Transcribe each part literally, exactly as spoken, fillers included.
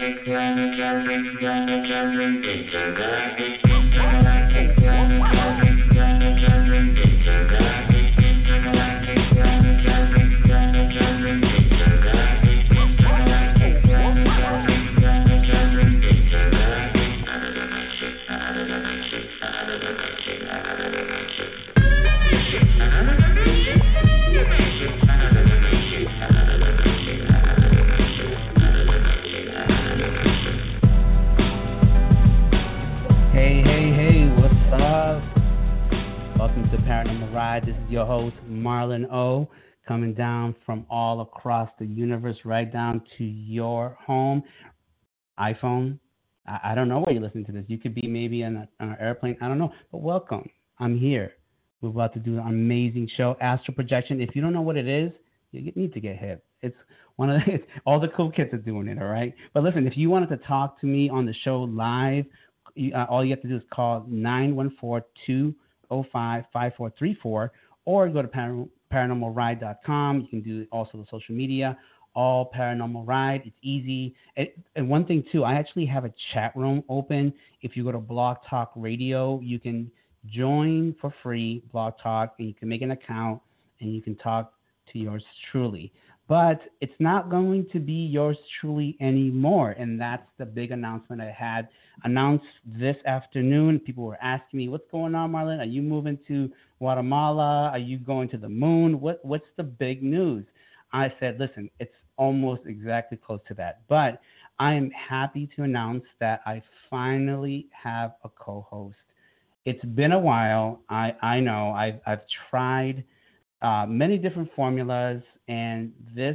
This is your host, Marlon O, coming down from all across the universe, right down to your home, iPhone. I, I don't know where you're listening to this. You could be maybe on, a, on an airplane. I don't know. But welcome. I'm here. We're about to do an amazing show, Astral Projection. If you don't know what it is, you need to get hip. It's one of the, it's, all the cool kids are doing it, all right? But listen, if you wanted to talk to me on the show live, you, uh, all you have to do is call nine one four, two oh five, five four three four or go to paran- paranormal ride dot com. You can do also the social media, all Paranormal Ride. It's easy. And, and one thing, too, I actually have a chat room open. If you go to Blog Talk Radio, you can join for free, Blog Talk, and you can make an account, and you can talk to yours truly. But it's not going to be yours truly anymore, and that's the big announcement I had announced this afternoon. People were asking me, what's going on, Marlon? Are you moving to Guatemala? Are you going to the moon? What What's the big news? I said, listen, it's almost exactly close to that. But I am happy to announce that I finally have a co-host. It's been a while. I, I know. I've, I've tried uh, many different formulas, and this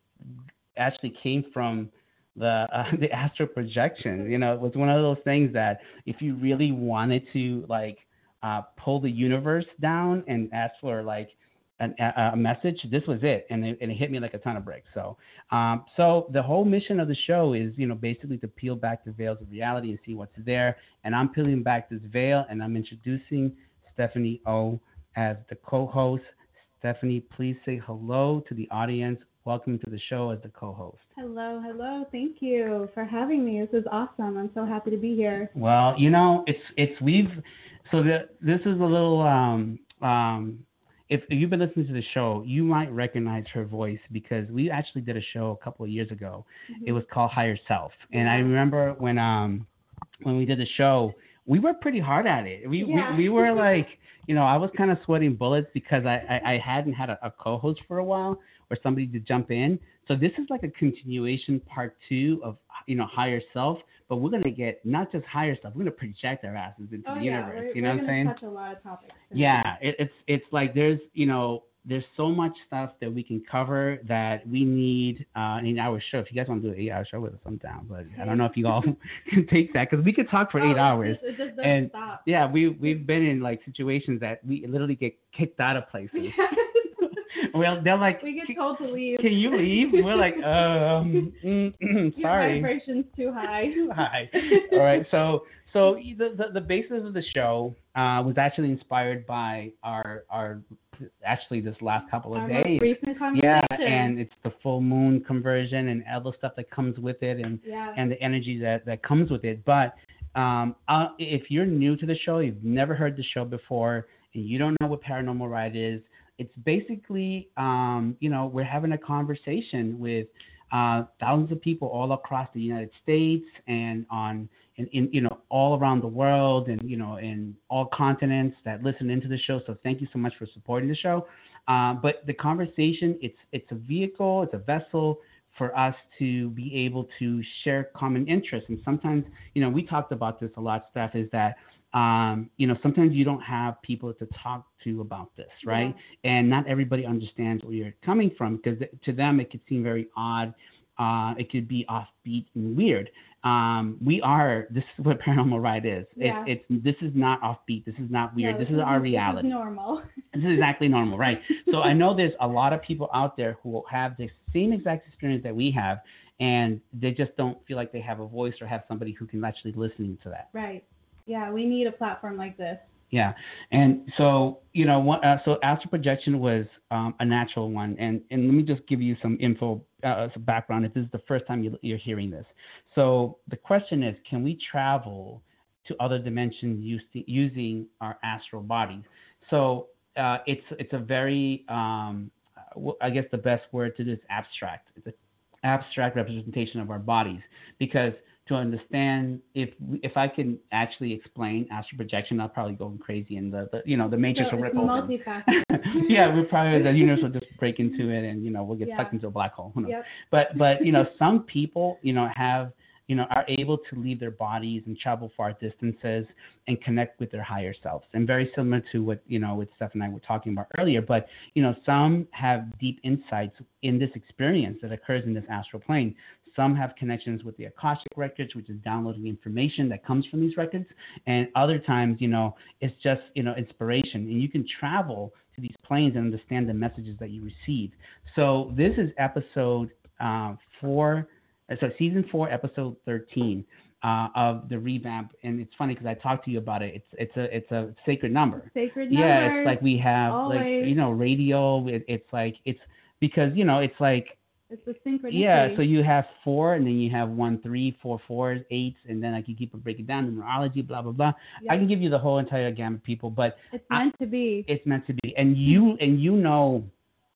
actually came from the uh, the astral projection. You know, it was one of those things that if you really wanted to, like, uh, pull the universe down and ask for, like, an, a, a message, this was it. And it, and it hit me like a ton of bricks. So, um, so the whole mission of the show is, you know, basically to peel back the veils of reality and see what's there. And I'm peeling back this veil, and I'm introducing Stephanie O as the co-host. Stephanie, please say hello to the audience. Welcome to the show as the co-host. Hello, hello. Thank you for having me. This is awesome. I'm so happy to be here. Well, you know, it's it's we've so the, this is a little um um if you've been listening to the show, you might recognize her voice because we actually did a show a couple of years ago. Mm-hmm. It was called Higher Self, and I remember when um when we did the show, we were pretty hard at it. We yeah. we, we were like, you know, I was kind of sweating bullets because I, I, I hadn't had a, a co-host for a while or somebody to jump in. So this is like a continuation part two of, you know, Higher Self, but we're going to get not just higher stuff. We're going to project our asses into oh, the yeah. universe. We're, you know we're what I'm saying? Touch a lot of topics today. Yeah, it, it's it's like there's, you know, there's so much stuff that we can cover that we need uh, an eight-hour show. If you guys want to do an eight-hour show with us, I'm down. But I don't know if you all can take that because we could talk for oh, eight hours. It just, it just doesn't and stop. Yeah, we we've been in like situations that we literally get kicked out of places. Well, they're like, we get told to leave. Can you leave? We're like, um, mm, mm, sorry. Your vibration's too high. Too high. All right, so. So the, the the basis of the show uh, was actually inspired by our our actually this last couple of our days. Most recent conversation. Yeah, and it's the full moon conversion and all the stuff that comes with it, and yeah. and the energy that, that comes with it. But um, uh, if you're new to the show, you've never heard the show before, and you don't know what Paranormal Ride is, it's basically um, you know, we're having a conversation with uh, thousands of people all across the United States and on in, in you know all around the world and you know in all continents that listen into the show. So thank you so much for supporting the show. Uh, but the conversation, it's it's a vehicle, it's a vessel for us to be able to share common interests. And sometimes, you know, we talked about this a lot, Steph, is that um, you know, sometimes you don't have people to talk to about this, right? Yeah. And not everybody understands where you're coming from because to them it could seem very odd. Uh, it could be offbeat and weird. Um, we are, this is what Paranormal Ride is. Yeah. It, it's, this is not offbeat. This is not weird. No, this, this is our reality. This is normal. This is exactly normal, right? So I know there's a lot of people out there who will have the same exact experience that we have, and they just don't feel like they have a voice or have somebody who can actually listen to that. Right. Yeah, we need a platform like this. Yeah, and so you know, what, uh, so astral projection was um, a natural one, and and let me just give you some info, uh, some background. If this is the first time you, you're hearing this, so the question is, can we travel to other dimensions using using our astral bodies? So uh, it's it's a very um, w- I guess the best word to do is abstract. It's an abstract representation of our bodies because to understand if if I can actually explain astral projection, I'll probably go crazy and the, the you know the matrix So will it's rip open. multifaceted. Yeah, we probably the universe will just break into it and you know we'll get Yeah. sucked into a black hole. Who knows? Yep. But but you know some people you know have you know are able to leave their bodies and travel far distances and connect with their higher selves. And very similar to what you know what Steph and I were talking about earlier. But you know some have deep insights in this experience that occurs in this astral plane. Some have connections with the Akashic records, which is downloading information that comes from these records. And other times, you know, it's just, you know, inspiration. And you can travel to these planes and understand the messages that you receive. So this is episode uh, four, uh, so season four, episode thirteen uh, of the revamp. And it's funny because I talked to you about it. It's it's a it's a sacred number. Sacred Yeah, number. it's like we have Always. like you know radio. It, it's like it's because you know it's like. It's the synchronicity. Yeah, so you have four, and then you have one, three, four, fours, eights, and then I can keep it breaking down, numerology, blah, blah, blah. Yep. I can give you the whole entire gamut, people, but It's I, meant to be. it's meant to be. And you and you know,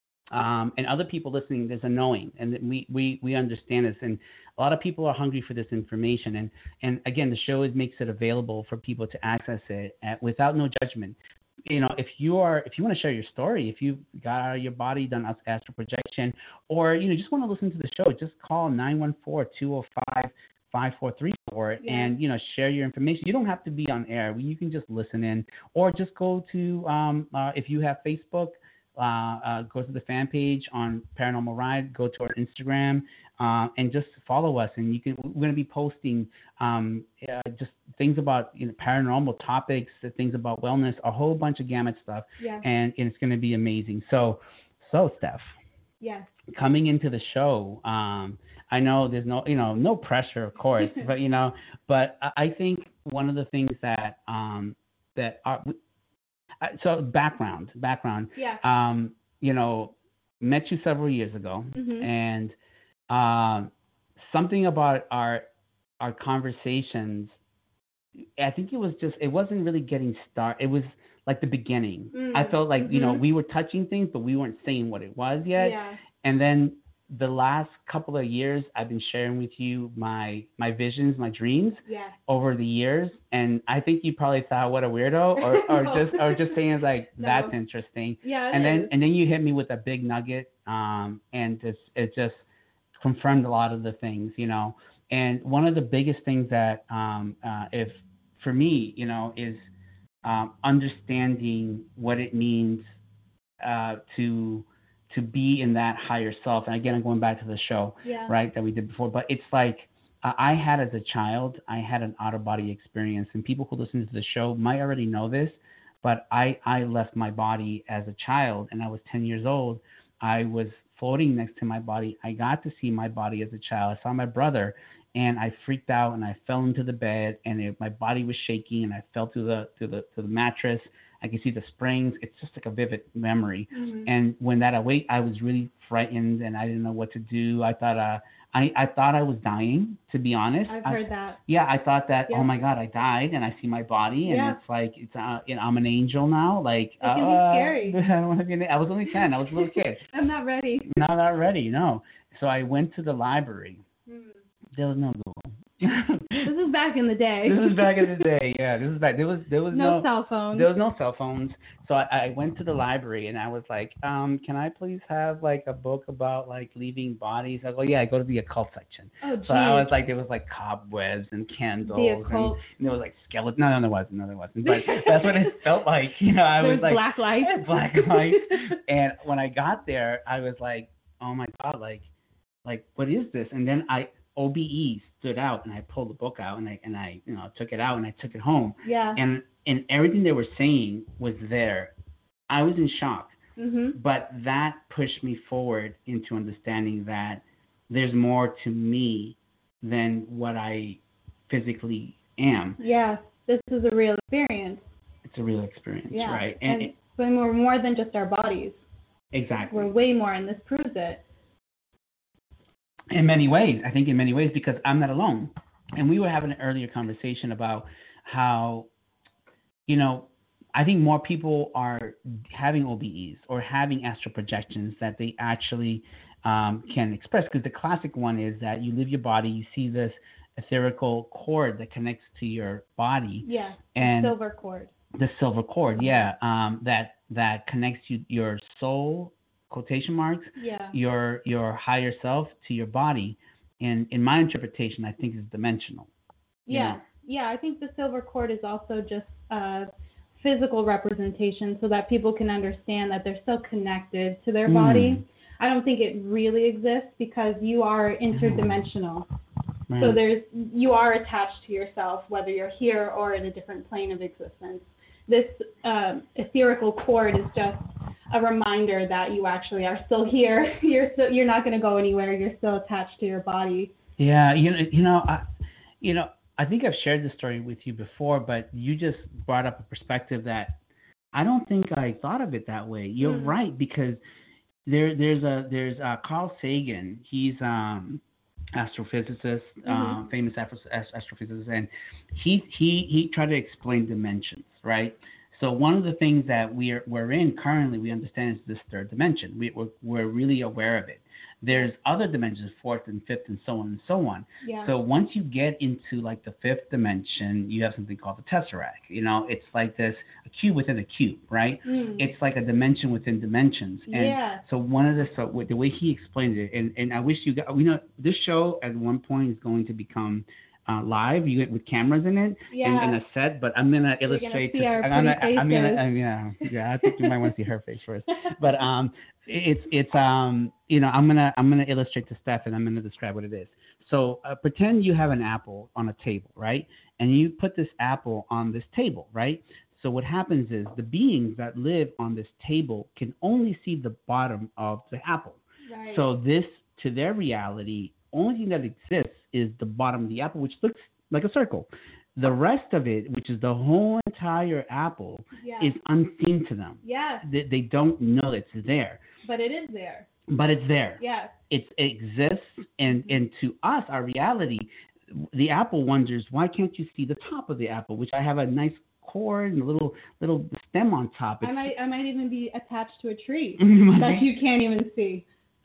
um, and other people listening, there's a knowing, and we, we, we understand this, and a lot of people are hungry for this information. And, and again, the show is, makes it available for people to access it at, without no judgment. You know, if you are, if you want to share your story, if you got out of your body, done astral projection, or you know, just want to listen to the show, just call nine one four, two oh five, five four three four Yeah. and you know, share your information. You don't have to be on air. You can just listen in, or just go to um, uh, if you have Facebook. Uh, uh, go to the fan page on Paranormal Ride. Go to our Instagram uh, and just follow us. And you can. We're going to be posting um, uh, just things about you know, paranormal topics, things about wellness, a whole bunch of gamut stuff. Yeah. And, and it's going to be amazing. So, so Steph. Yes. Coming into the show, um, I know there's no, you know, no pressure, of course, but you know, but I I think one of the things that um, that are uh, so background, background. Yeah. Um, you know, met you several years ago, Mhm. and um, something about our our conversations. I think it was just it wasn't really getting started. It was like the beginning. Mm, I felt like you know mhm. we were touching things, but we weren't saying what it was yet. Yeah. And then the last couple of years, I've been sharing with you my my visions, my dreams Yeah. over the years, and I think you probably thought, "What a weirdo," or or No. just or just saying like, No. "That's interesting." Yeah. It And then is. and then you hit me with a big nugget, um, and just it just confirmed a lot of the things, you know. And one of the biggest things that um, uh, if for me, you know, is um, understanding what it means uh, to to be in that higher self. And again, I'm going back to the show, Yeah. right, that we did before. But it's like uh, I had as a child, I had an out of body experience, and people who listen to the show might already know this. But I I left my body as a child, and I was ten years old. I was floating next to my body. I got to see my body as a child. I saw my brother, and I freaked out, and I fell into the bed, and it, my body was shaking, and I fell to the to the to the mattress. I could see the springs. It's just like a vivid memory. Mhm. And when that awake, I was really frightened, and I didn't know what to do. I thought uh I I thought I was dying, to be honest. I've I, heard that. Yeah, I thought that. Yeah. Oh my God, I died, and I see my body, and Yeah. it's like it's uh, you know, I'm an angel now. Like It can be uh, scary. I don't want to be. An, I was only ten. I was a little kid. I'm not ready. Not not ready. No. So I went to the library. Mm. There was no Google. This is back in the day. This was back in the day. Yeah, this was back. There was there was no, no, cell phones. there was no cell phones. So I, I went to the library and I was like, um, can I please have like a book about like leaving bodies? I go, yeah, I go to the occult section. Oh, geez. So I was like, there was like cobwebs and candles The and, occult. and there was like skeletons. No, no, there wasn't. No, there wasn't. But that's what it felt like. You know, I There's was like black lights. black lights. And when I got there, I was like, oh my God, like, like what is this? And then I O B E stood out, and I pulled the book out, and I and I you know took it out, and I took it home, Yeah. and and everything they were saying was there. I was in shock, Mhm. but that pushed me forward into understanding that there's more to me than what I physically am. Yeah. This is a real experience. It's the real experience, yeah. right? And, and but we're more than just our bodies. Exactly. We're way more, and this proves it. In many ways, I think in many ways, because I'm not alone. And we were having an earlier conversation about how, you know, I think more people are having O B Es or having astral projections that they actually um, can express. Because the classic one is that you leave your body, you see this etherical cord that connects to your body. Yeah, and the silver cord. The silver cord, yeah, um, that that connects you, your soul, quotation marks, yeah. your your higher self to your body. And in my interpretation, I think is dimensional. Yeah, know? yeah. I think the silver cord is also just a physical representation so that people can understand that they're still connected to their Mm. body. I don't think it really exists because you are interdimensional. Right. So there's you are attached to yourself, whether you're here or in a different plane of existence. This um, etherical cord is just a reminder that you actually are still here. You're still, you're not going to go anywhere. You're still attached to your body. Yeah, you know, you know, I, you know, I think I've shared this story with you before, but you just brought up a perspective that I don't think I thought of it that way. You're mm. right, because there, there's a there's a Carl Sagan. He's um. astrophysicist, mm-hmm. uh, famous astrophysicist, and he he he tried to explain dimensions, right? So one of the things that we're we're in currently, we understand is this third dimension. We, we're we're really aware of it. There's other dimensions, fourth and fifth, and so on and so on. Yeah. So once you get into like the fifth dimension, you have something called the tesseract. You know, it's like this a cube within a cube, right? Mm. It's like a dimension within dimensions. And yeah. so one of the so the way he explains it, and, and I wish you got, you know, this show at one point is going to become uh, live, you with cameras in it, yeah. and, and a set. But I'm gonna You're illustrate. Gonna see our I'm gonna, faces. I'm gonna, I'm, yeah, yeah. I think you might want to see her face first. But um, it's it's um, you know, I'm gonna I'm gonna illustrate to Steph, and I'm gonna describe what it is. So uh, pretend you have an apple on a table, right? And you put this apple on this table, right? So what happens is the beings that live on this table can only see the bottom of the apple. Right. So this, to their reality, only thing that exists is the bottom of the apple, which looks like a circle. The rest of it, which is the whole entire apple, yeah. is unseen to them. Yeah. They, they don't know it's there. But it is there. But it's there. Yeah. It exists, and, and to us, our reality, the apple wonders, why can't you see the top of the apple, which I have a nice cord and a little little stem on top. It's, I might I might even be attached to a tree that be. You can't even see.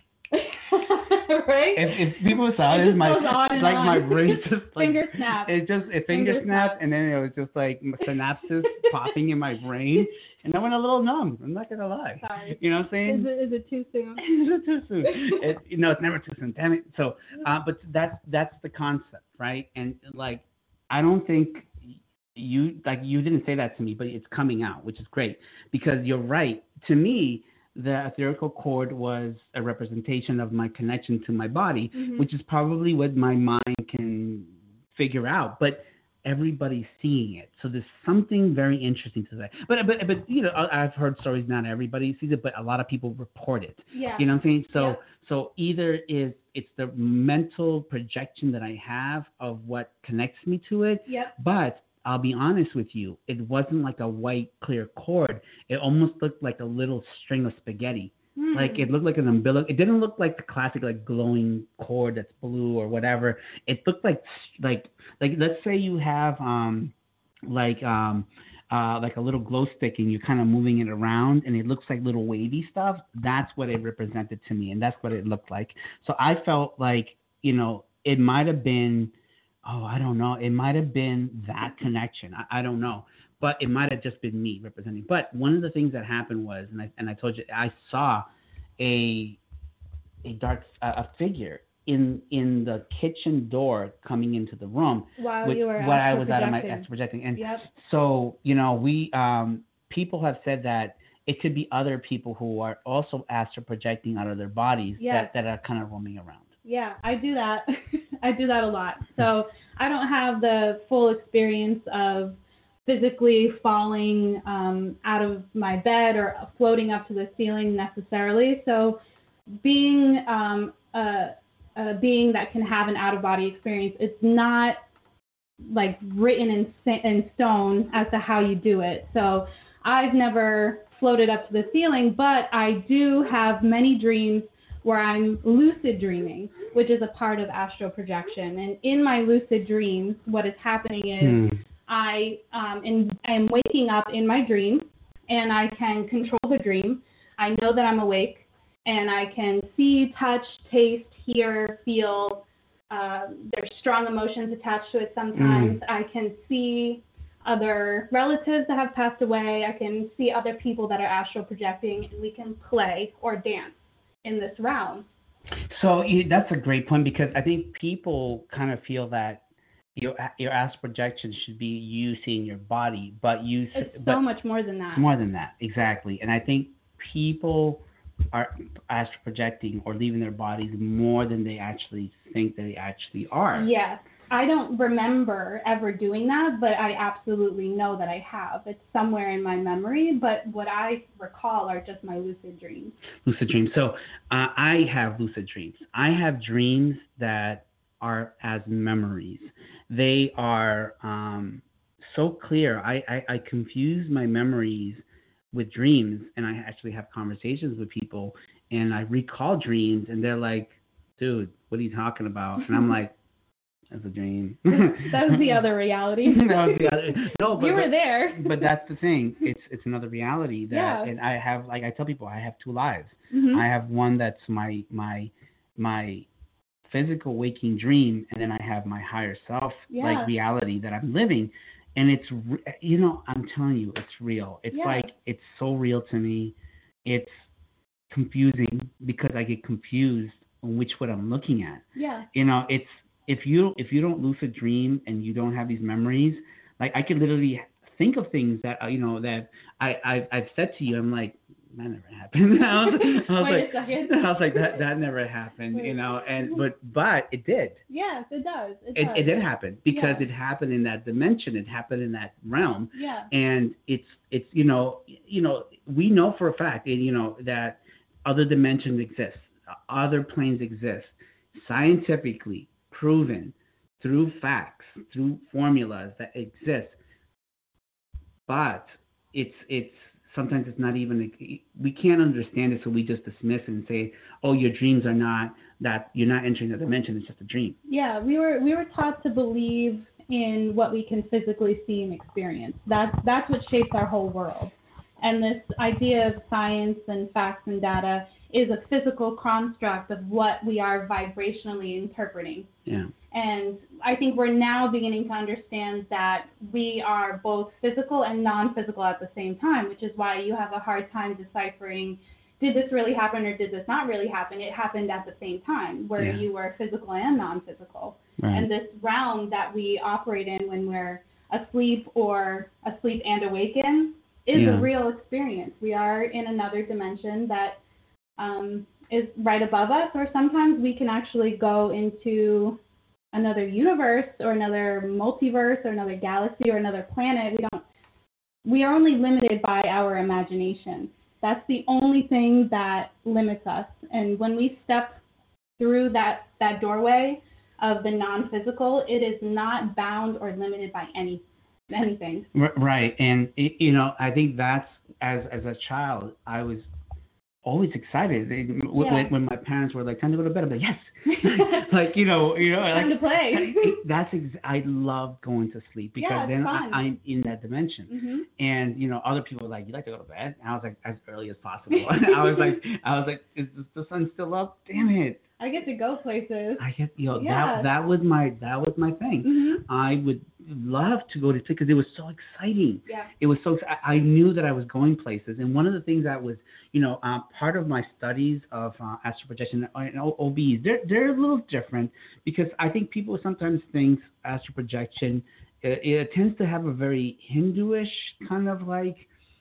Right? If, if people saw it, it my like on. my brain just like finger snap. It just it finger, finger snapped, and then it was just like synapses popping in my brain, and I went a little numb. I'm not gonna lie. Sorry. You know what I'm saying? Is it, is it too soon? Is it too soon? it, you know, it's never too soon. Damn it. So, uh, but that's that's the concept, right? And like, I don't think. You like you didn't say that to me, but it's coming out, which is great because you're right. To me, the etherical cord was a representation of my connection to my body, mm-hmm. which is probably what my mind can figure out. But everybody's seeing it, so there's something very interesting to that. But but but you know, I've heard stories. Not everybody sees it, but a lot of people report it. Yeah. You know what I'm saying? So yeah. so either is it's the mental projection that I have of what connects me to it. Yep. But I'll be honest with you, it wasn't like a white, clear cord. It almost looked like a little string of spaghetti. Mm. Like it looked like an umbilical. It didn't look like the classic, like glowing cord that's blue or whatever. It looked like, like, like let's say you have, um, like, um, uh, like a little glow stick and you're kind of moving it around and it looks like little wavy stuff. That's what it represented to me, and that's what it looked like. So I felt like, you know, it might have been. Oh, I don't know. It might have been that connection. I, I don't know. But it might have just been me representing. But one of the things that happened was, and I and I told you, I saw a a dark uh, a figure in in the kitchen door coming into the room. While with, you were while I was out of my projecting. astral projecting. And yep. so, you know, we um, people have said that it could be other people who are also astral projecting out of their bodies yes. that, that are kind of roaming around. Yeah, I do that. I do that a lot. So I don't have the full experience of physically falling um, out of my bed or floating up to the ceiling necessarily. So being um, a, a being that can have an out-of-body experience, it's not like written in, in stone as to how you do it. So I've never floated up to the ceiling, but I do have many dreams where I'm lucid dreaming, which is a part of astral projection. And in my lucid dreams, what is happening is hmm. I um, am, am waking up in my dream, and I can control the dream. I know that I'm awake, and I can see, touch, taste, hear, feel. Uh, there's strong emotions attached to it sometimes. Mm. I can see other relatives that have passed away. I can see other people that are astral projecting, and we can play or dance in this realm. So that's a great point, because I think people kind of feel that your your astral projection should be you seeing your body, but you it's but so much more than that. More than that, exactly. And I think people are astral projecting or leaving their bodies more than they actually think they actually are. Yes. I don't remember ever doing that, but I absolutely know that I have. It's somewhere in my memory, but what I recall are just my lucid dreams. Lucid dreams. So uh, I have lucid dreams. I have dreams that are as memories. They are um, so clear. I, I, I confuse my memories with dreams, and I actually have conversations with people, and I recall dreams, and they're like, dude, what are you talking about? And I'm like, that's a dream. That was the other reality. That was the other. No, but you were but, there. But that's the thing. It's it's another reality that, yeah. and I have, like I tell people, I have two lives. Mm-hmm. I have one that's my my my physical waking dream, and then I have my higher self, yeah. like reality that I'm living, and it's, you know, I'm telling you, it's real. It's yeah. like, it's so real to me. It's confusing because I get confused on which one I'm looking at. Yeah. You know, it's, if you if you don't lucid dream and you don't have these memories, like I could literally think of things that, uh, you know, that I, I I've said to you. I'm like, that never happened. I was, I was Wait like, a second. I was like, that that never happened, you know. And but but it did. Yes, it does. It, it, does. it did happen because yeah. it happened in that dimension. It happened in that realm. Yeah. And it's it's you know you know we know for a fact, you know, that other dimensions exist, other planes exist, scientifically proven through facts, through formulas that exist. But it's it's sometimes it's not even, we can't understand it, so we just dismiss it and say, oh, your dreams are not, that you're not entering the dimension, it's just a dream. Yeah, we were we were taught to believe in what we can physically see and experience. That's that's what shapes our whole world. And this idea of science and facts and data is a physical construct of what we are vibrationally interpreting. Yeah. And I think we're now beginning to understand that we are both physical and non-physical at the same time, which is why you have a hard time deciphering, did this really happen or did this not really happen? It happened at the same time, where yeah. you were physical and non-physical. Right. And this realm that we operate in when we're asleep or asleep and awaken is yeah. a real experience. We are in another dimension that um, is right above us, or sometimes we can actually go into another universe or another multiverse or another galaxy or another planet. We don't. We are only limited by our imagination. That's the only thing that limits us. And when we step through that, that doorway of the non-physical, it is not bound or limited by any anything. Right. And, you know, I think that's, as as a child, I was always excited. When, yeah. when my parents were like, time to go to bed, I'm like, yes. like, you know, you know, time like, to play. That's ex- I love going to sleep because yeah, then fun. I, I'm in that dimension. Mm-hmm. And, you know, other people were like, you like to go to bed? And I was like, as early as possible. I was like, I was like, is the sun still up? Damn it. I get to go places. I get, you know, yeah. that that was my that was my thing. Mm-hmm. I would love to go to sleep because it was so exciting. Yeah. It was so. I, I knew that I was going places, and one of the things that was, you know, uh, part of my studies of uh, astral projection and O B Es, they're they're a little different because I think people sometimes think astral projection it, it tends to have a very Hinduish kind of like.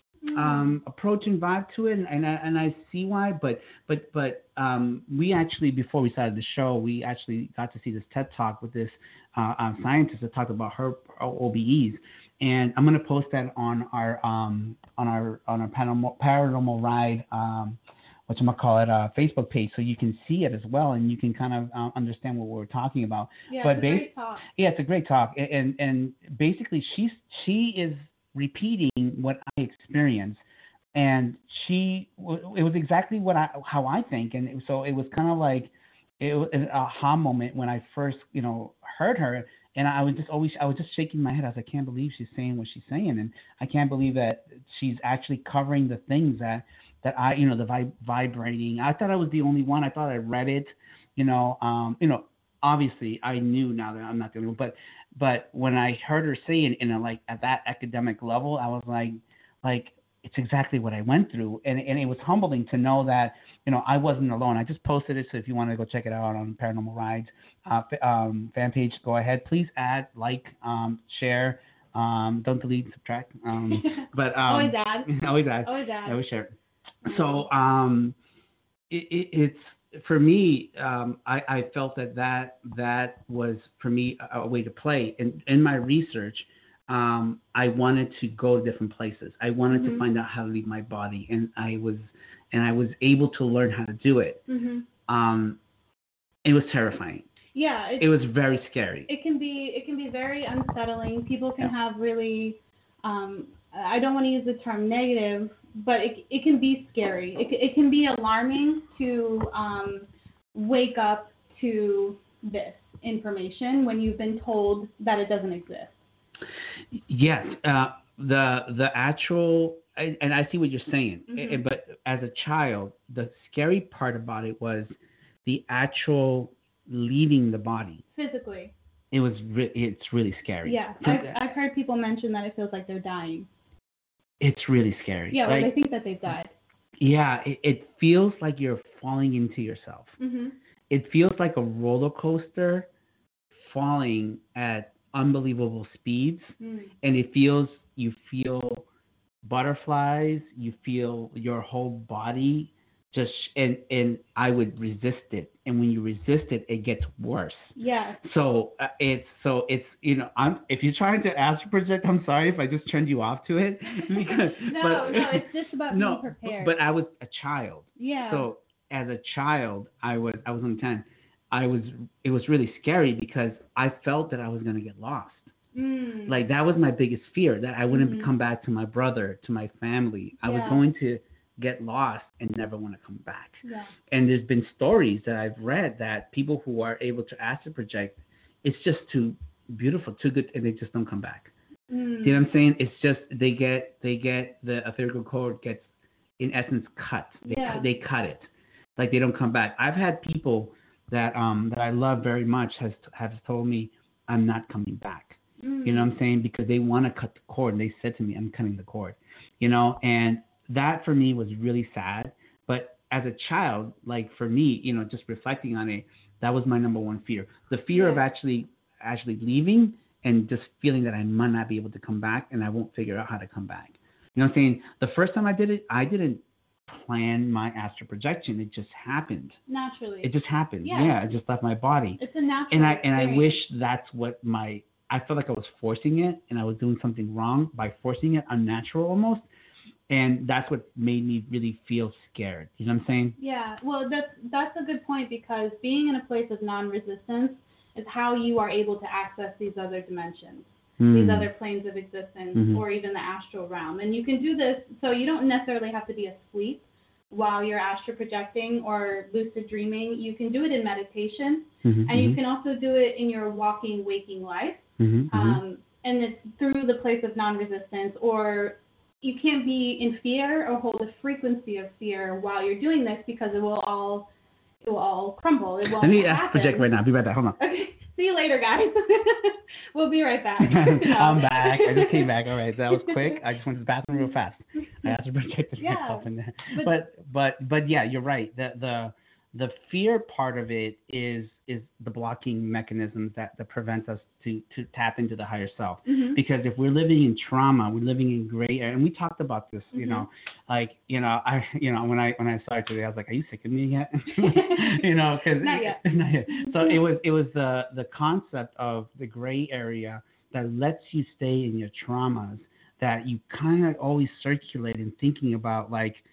Um, approach and vibe to it, and, and I and I see why, but but but um, we actually before we started the show, we actually got to see this TED Talk with this uh, um, scientist that talked about her O B Es, and I'm gonna post that on our um, on our on our paranormal, paranormal ride um, whatchamacallit, uh, Facebook page so you can see it as well and you can kind of uh, understand what we're talking about. Yeah, but it's a bas- great talk. Yeah, it's a great talk. And, and, and basically, she's, she is repeating what I experienced. And she, it was exactly what I, how I think. And it, so it was kind of like, it was an aha moment when I first, you know, heard her. And I was just always, I was just shaking my head. I was like, I can't believe she's saying what she's saying. And I can't believe that she's actually covering the things that, that I, you know, the vib- vibrating. I thought I was the only one. I thought I read it, you know, um, you know, obviously I knew now that I'm not the only one, but, but when I heard her say it in a, like at that academic level, I was like, like, it's exactly what I went through. And, and it was humbling to know that, you know, I wasn't alone. I just posted it. So if you want to go check it out on Paranormal Rides uh, um, fan page, go ahead. Please add, like, um, share. Um, don't delete, subtract. Um, but um, always add. always add. Always add. Always share. So um, it, it, it's for me. Um, I, I felt that, that that was for me a, a way to play. And in my research, um, I wanted to go to different places. I wanted mm-hmm. to find out how to leave my body, and I was and I was able to learn how to do it. Mm-hmm. Um, it was terrifying. Yeah, it was very scary. It can be it can be very unsettling. People can yeah. have really um, I don't want to use the term negative, but it it can be scary. It it can be alarming to um, wake up to this information when you've been told that it doesn't exist. Yes, uh, the the actual, and I see what you're saying, mm-hmm. but as a child, the scary part about it was the actual leaving the body. Physically. It was, re- it's really scary. Yeah, I've, I've heard people mention that it feels like they're dying. It's really scary. Yeah, like, well, they think that they've died. Yeah, it, it feels like you're falling into yourself. Mm-hmm. It feels like a roller coaster falling at unbelievable speeds, mm. and it feels, you feel butterflies, you feel your whole body just, and and I would resist it, and when you resist it, it gets worse. Yeah. So uh, it's so it's you know I'm if you're trying to astral project, I'm sorry if I just turned you off to it. Because, no, but, no, it's just about no, being prepared. But I was a child. Yeah. So as a child, I was I was only ten. I was it was really scary because I felt that I was going to get lost. Mm. Like that was my biggest fear, that I wouldn't mm-hmm. come back to my brother, to my family. I yeah. was going to get lost and never want to come back. Yeah. And there's been stories that I've read that people who are able to astral project, it's just too beautiful, too good, and they just don't come back. Mm. You know what I'm saying? It's just they get they get the etherical cord gets in essence cut. They yeah. they cut it, like they don't come back. I've had people that um that I love very much has have told me I'm not coming back. Mm. You know what I'm saying? Because they want to cut the cord, and they said to me, I'm cutting the cord. You know, and that for me was really sad. But as a child, like for me, you know, just reflecting on it, that was my number one fear. The fear yeah. of actually actually leaving and just feeling that I might not be able to come back and I won't figure out how to come back. You know what I'm saying? The first time I did it, I didn't plan my astral projection. It just happened. Naturally. It just happened. Yeah. yeah it just left my body. It's a natural And I experience. and I wish that's what my I felt like I was forcing it and I was doing something wrong by forcing it, unnatural almost. And that's what made me really feel scared. You know what I'm saying? Yeah. Well, that's that's a good point, because being in a place of non-resistance is how you are able to access these other dimensions, mm. these other planes of existence, mm-hmm. or even the astral realm. And you can do this, so you don't necessarily have to be asleep while you're astral projecting or lucid dreaming. You can do it in meditation, mm-hmm. and mm-hmm. you can also do it in your walking, waking life. Mm-hmm. Um, and it's through the place of non-resistance, or you can't be in fear or hold a frequency of fear while you're doing this, because it will all it will all crumble. It won't Let me happen. project right now. I'll be right back. Hold on. Okay. See you later, guys. We'll be right back. No. I'm back. I just came back. All right. That was quick. I just went to the bathroom real fast. I had to project yeah. myself in there. But, but but but yeah, you're right. The the the fear part of it is is the blocking mechanisms that, that prevents us to, to tap into the higher self. Mm-hmm. Because if we're living in trauma, we're living in gray area, and we talked about this, you mm-hmm. know, like, you know, I, you know, when I, when I started today, I was like, are you sick of me yet? you know, cause not yet. not yet. So it was, it was the, the concept of the gray area that lets you stay in your traumas, that you kind of always circulate and thinking about, like,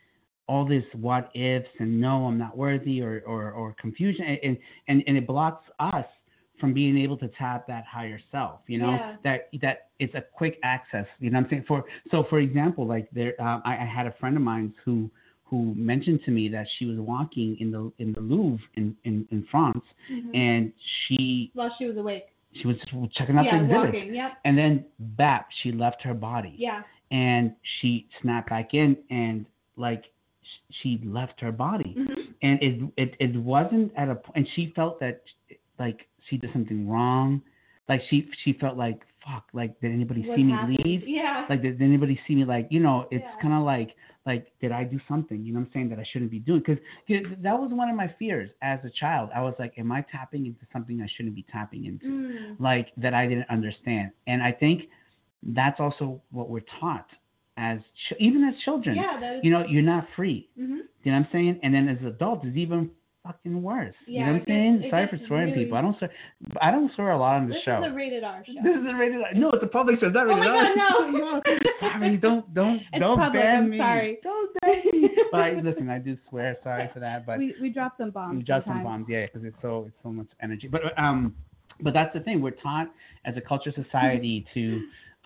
all this what ifs and no, I'm not worthy, or or, or confusion, and, and and it blocks us from being able to tap that higher self. You know, Yeah. that that it's a quick access. You know what I'm saying? For so for example, like there, uh, I, I had a friend of mine who who mentioned to me that she was walking in the in the Louvre in in, in France, Mhm. and she While she was awake. she was checking out Yeah, the exhibit, walking. Yep. and then bap, she left her body, Yeah. and she snapped back in, and like sh- she left her body, Mhm. and it it it wasn't at a point, and she felt that like she did something wrong, like she she felt like fuck, like did anybody What see me happened? leave? Yeah. Like did anybody see me? Like you know, it's Yeah. kind of like like did I do something? You know what I'm saying that I shouldn't be doing? Because that was one of my fears as a child. I was like, am I tapping into something I shouldn't be tapping into? Mm. Like that I didn't understand. And I think that's also what we're taught as ch- even as children. Yeah, that is. You know, you're not free. Mhm. You know what I'm saying? And then as adults, it's even fucking worse. Yeah, you know what it I'm saying? gets- Sorry it for gets swearing, really- people. I don't swear. I don't swear a lot on the This show. is a rated R show. This is a rated R. No, it's a public show. It's not Oh rated my R. God, no. Sorry, don't don't It's don't public, ban I'm me. sorry. Don't ban me. But I, listen, I do swear. Sorry for that. But we we dropped some bombs. we drop some sometimes. bombs, yeah, because it's so it's so much energy. But um, but that's the thing. We're taught as a culture society to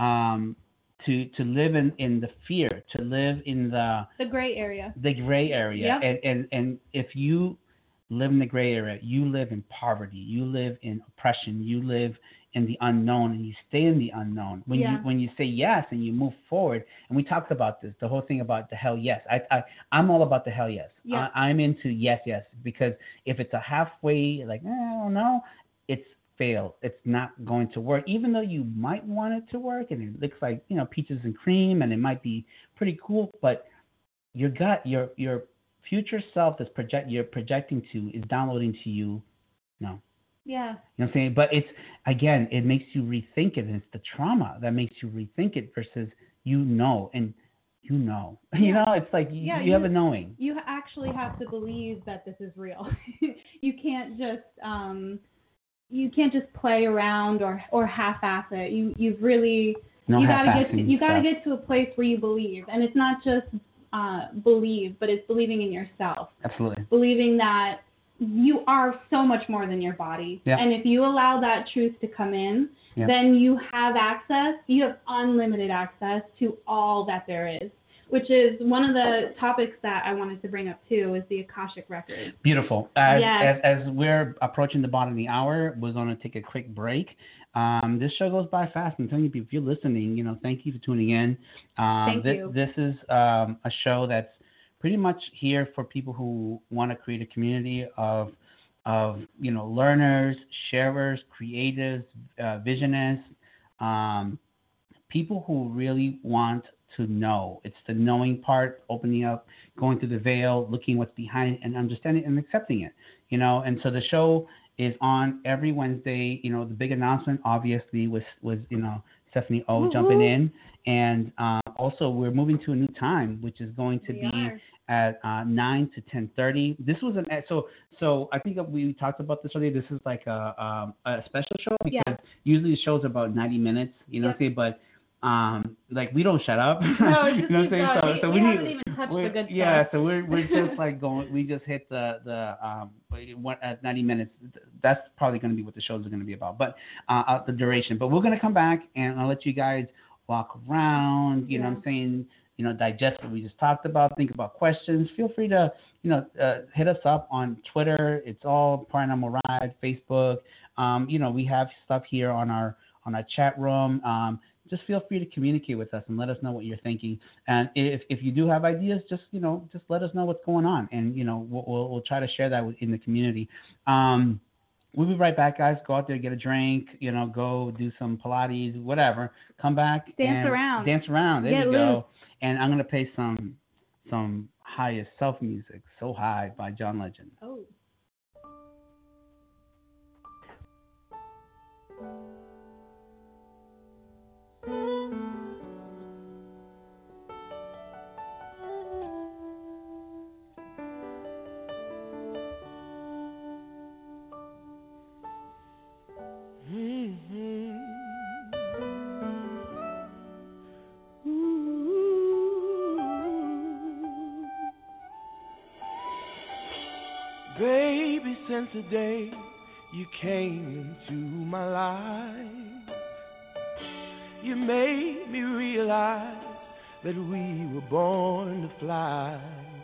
um to to live in, in the fear, to live in the The gray area. the gray area, Yep. and and and if you live in the gray area, you live in poverty, you live in oppression, you live in the unknown, and you stay in the unknown. When Yeah. you when you say yes and you move forward, and we talked about this, the whole thing about the hell yes. I I I'm all about the hell yes. Yeah. I, I'm into yes yes because if it's a halfway like eh, I don't know, it's fail. It's not going to work, even though you might want it to work, and it looks like you know peaches and cream, and it might be pretty cool, but your gut, your your future self that's project you're projecting to is downloading to you, no. Yeah. You know what I'm saying? But it's again, it makes you rethink it, and it's the trauma that makes you rethink it versus you know and you know. You Yeah. know, it's like you, Yeah, you, you- have a knowing. You actually have to believe that this is real. You can't just um, you can't just play around or or half-ass it. You you've really No you gotta get to, half-assing you gotta stuff. get to a place where you believe, and it's not just uh, believe, but it's believing in yourself. Absolutely. Believing that you are so much more than your body. Yeah. And if you allow that truth to come in, Yeah. then you have access, you have unlimited access to all that there is, which is one of the topics that I wanted to bring up too, is the Akashic Record. Beautiful. As, Yes. as, as we're approaching the bottom of the hour, we're going to take a quick break. Um, this show goes by fast. I'm telling you, if you're listening, you know, thank you for tuning in. Um, Thank this, you. This is um, a show that's pretty much here for people who want to create a community of, of you know, learners, sharers, creatives, uh, visionists, um, people who really want to know. It's the knowing part, opening up, going through the veil, looking what's behind it, and understanding and accepting it. You know, and so the show is on every Wednesday. You know, the big announcement obviously was was you know Stephanie O Woo-hoo. jumping in, and uh, also we're moving to a new time, which is going to We be are. at uh, nine to ten thirty. This was an so so I think we talked about this earlier. This is like a um, a special show because Yeah. usually the shows are about ninety minutes. You know, Yep. what I'm saying? But um, like we don't shut up. No, it you just know what I'm keeps saying? going. So, We- so we we, haven't need, even touched we're- the good yeah, stuff. so we're we're just like going. We just hit the the um one, at ninety minutes. That's probably going to be what the shows are going to be about. But uh, uh, the duration. But we're going to come back and I'll let you guys walk around. You know what I'm saying? You know, digest what we just talked about. Think about questions. Feel free to you know uh, hit us up on Twitter. It's all Paranormal Ride. Facebook. Um, you know, we have stuff here on our on our chat room. Um, just feel free to communicate with us and let us know what you're thinking. And if, if you do have ideas, just you know, just let us know what's going on, and you know, we'll we'll, we'll try to share that in the community. Um, we'll be right back, guys. Go out there, get a drink, you know, go do some Pilates, whatever. Come back, Dance and around. dance around. There Get we go. loose. And I'm gonna play some some highest self music, So High by John Legend. Oh. since the day you came into my life. You made me realize that we were born to fly.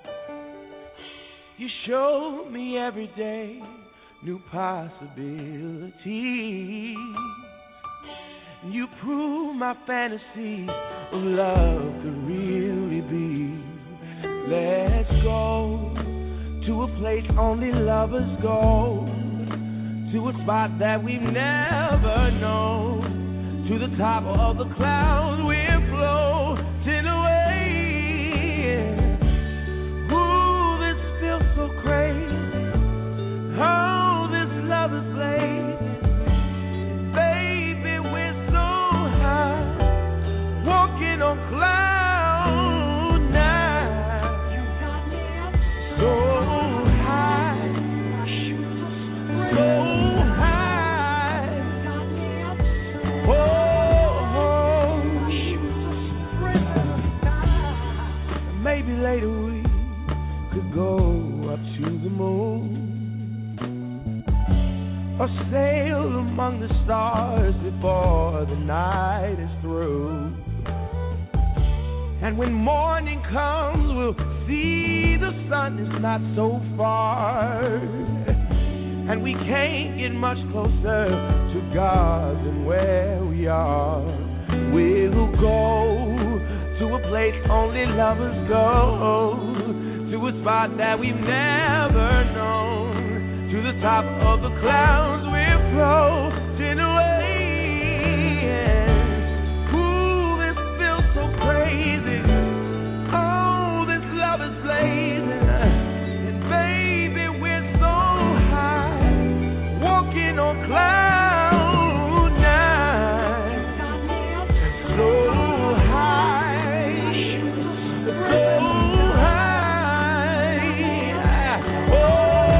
You showed me every day new possibilities. You proved my fantasy of love could really be. Let's go to a place only lovers go, to a spot that we've never known, to the top of the clouds we're floating away. Ooh, this feels so crazy. Oh, this love is lazy. Baby, we're so high, walking on cloud nine. You got me up so high, so high. Oh, oh. Maybe later we could go up to the moon, or sail among the stars before the night is through. And when morning comes, we'll see the sun is not so far, and we can't get much closer to God than where we are. We'll go to a place only lovers go, to a spot that we've never known, to the top of the clouds we're floating away. Ooh, this feels so crazy. Oh, this love is blazing. And baby, we're so high, walking on cloud nine. So high, so high. Oh,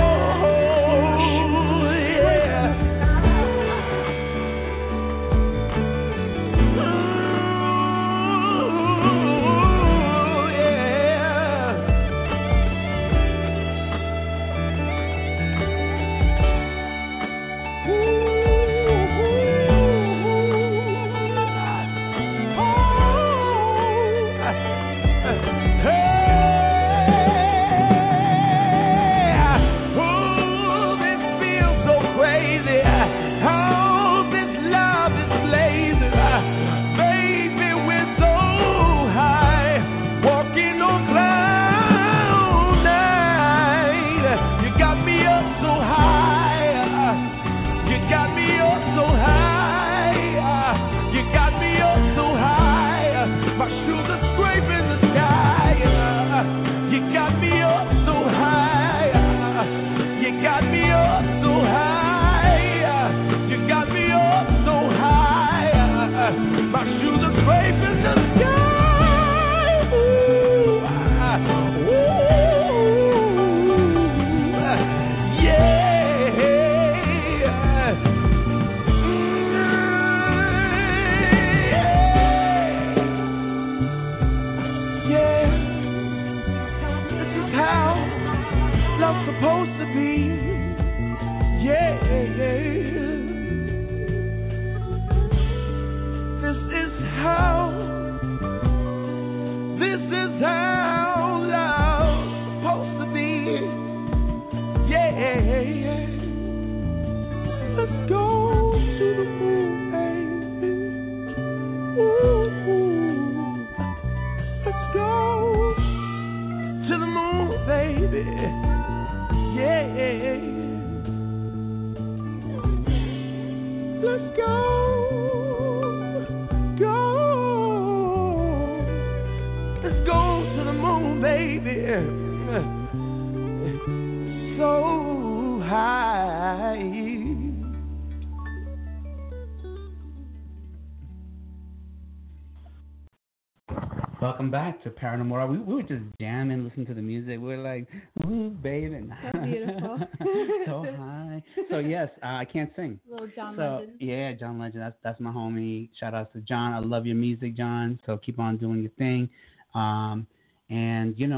Welcome back to Paranormal. We, we were just jamming, listening to the music. We were like, ooh, baby. That's beautiful. So high. So, yes, uh, I can't sing. Little John so, Legend. Yeah, John Legend. That's that's my homie. Shout out to John. I love your music, John. So keep on doing your thing. Um, and, you know, just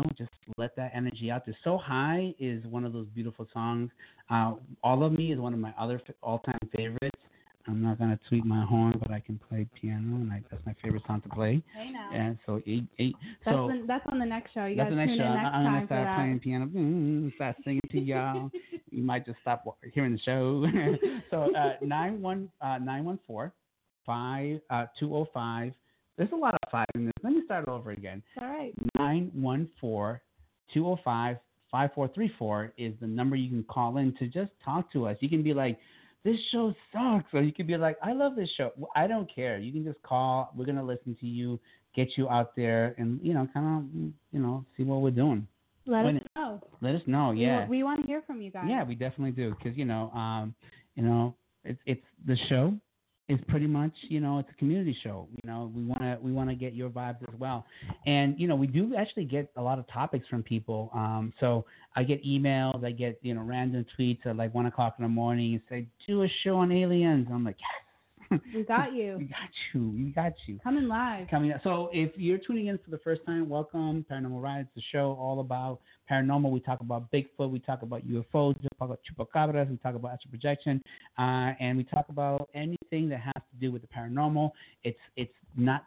let that energy out there. So High is one of those beautiful songs. Uh, All of Me is one of my other f- all-time favorites. I'm not gonna tweet my horn, but I can play piano, and I, that's my favorite song to play. Hey now. And so eight, eight. That's, so the, that's on the next show. You that's gotta the next tune show. in next I'm gonna time start for that. playing piano, mm, start singing to y'all. You might just stop wa- hearing the show. so uh, nine one uh, nine one four five uh, two oh five. There's a lot of five in this. Let me start over again. All right. Nine one four two oh five five four three four is the number you can call in to just talk to us. You can be like, this show sucks. Or you could be like, I love this show. I don't care. You can just call. We're going to listen to you, get you out there, and, you know, kind of, you know, see what we're doing. Let when us know. Let us know, yeah. We, we want to hear from you guys. Yeah, we definitely do. Because, you know, um, you know, it's it's the show is pretty much, you know, it's a community show. You know, we want to we want to get your vibes as well. And, you know, we do actually get a lot of topics from people. Um, so I get emails, I get, you know, random tweets at like one o'clock in the morning and say, do a show on aliens. I'm like, yes. We got you. We got you. We got you. Coming live. Coming up. So if you're tuning in for the first time, welcome. Paranormal Rides, the show all about paranormal. We talk about Bigfoot. We talk about U F Os. We talk about chupacabras. We talk about astral projection. Uh, and we talk about anything that has to do with the paranormal. It's it's not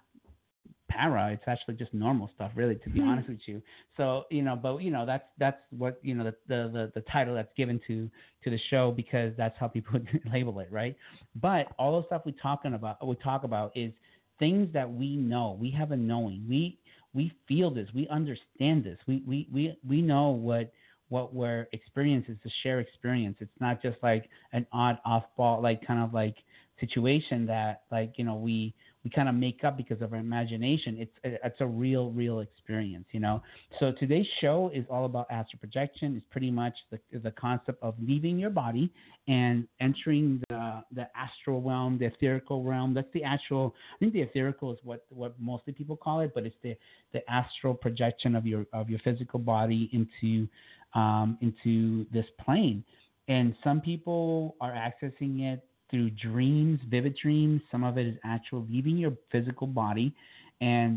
para. It's actually just normal stuff, really, to be Hmm. honest with you. So, you know, but, you know, that's that's what, you know, the the, the, the title that's given to, to the show because that's how people label it, right? But all the stuff we talking about, we talk about is things that we know. We have a knowing. We we feel this. We understand this. We we we, we know what what we're experiencing. It's a shared experience. It's not just like an odd off-ball, like kind of like situation that like, you know, we we kind of make up because of our imagination. It's it's a real, real experience, you know. So today's show is all about astral projection. It's pretty much the the concept of leaving your body and entering the the astral realm, the etherical realm. That's the actual. I think the etherical is what what mostly people call it, but it's the the astral projection of your of your physical body into um, into this plane. And some people are accessing it through dreams, vivid dreams. Some of it is actual leaving your physical body. And,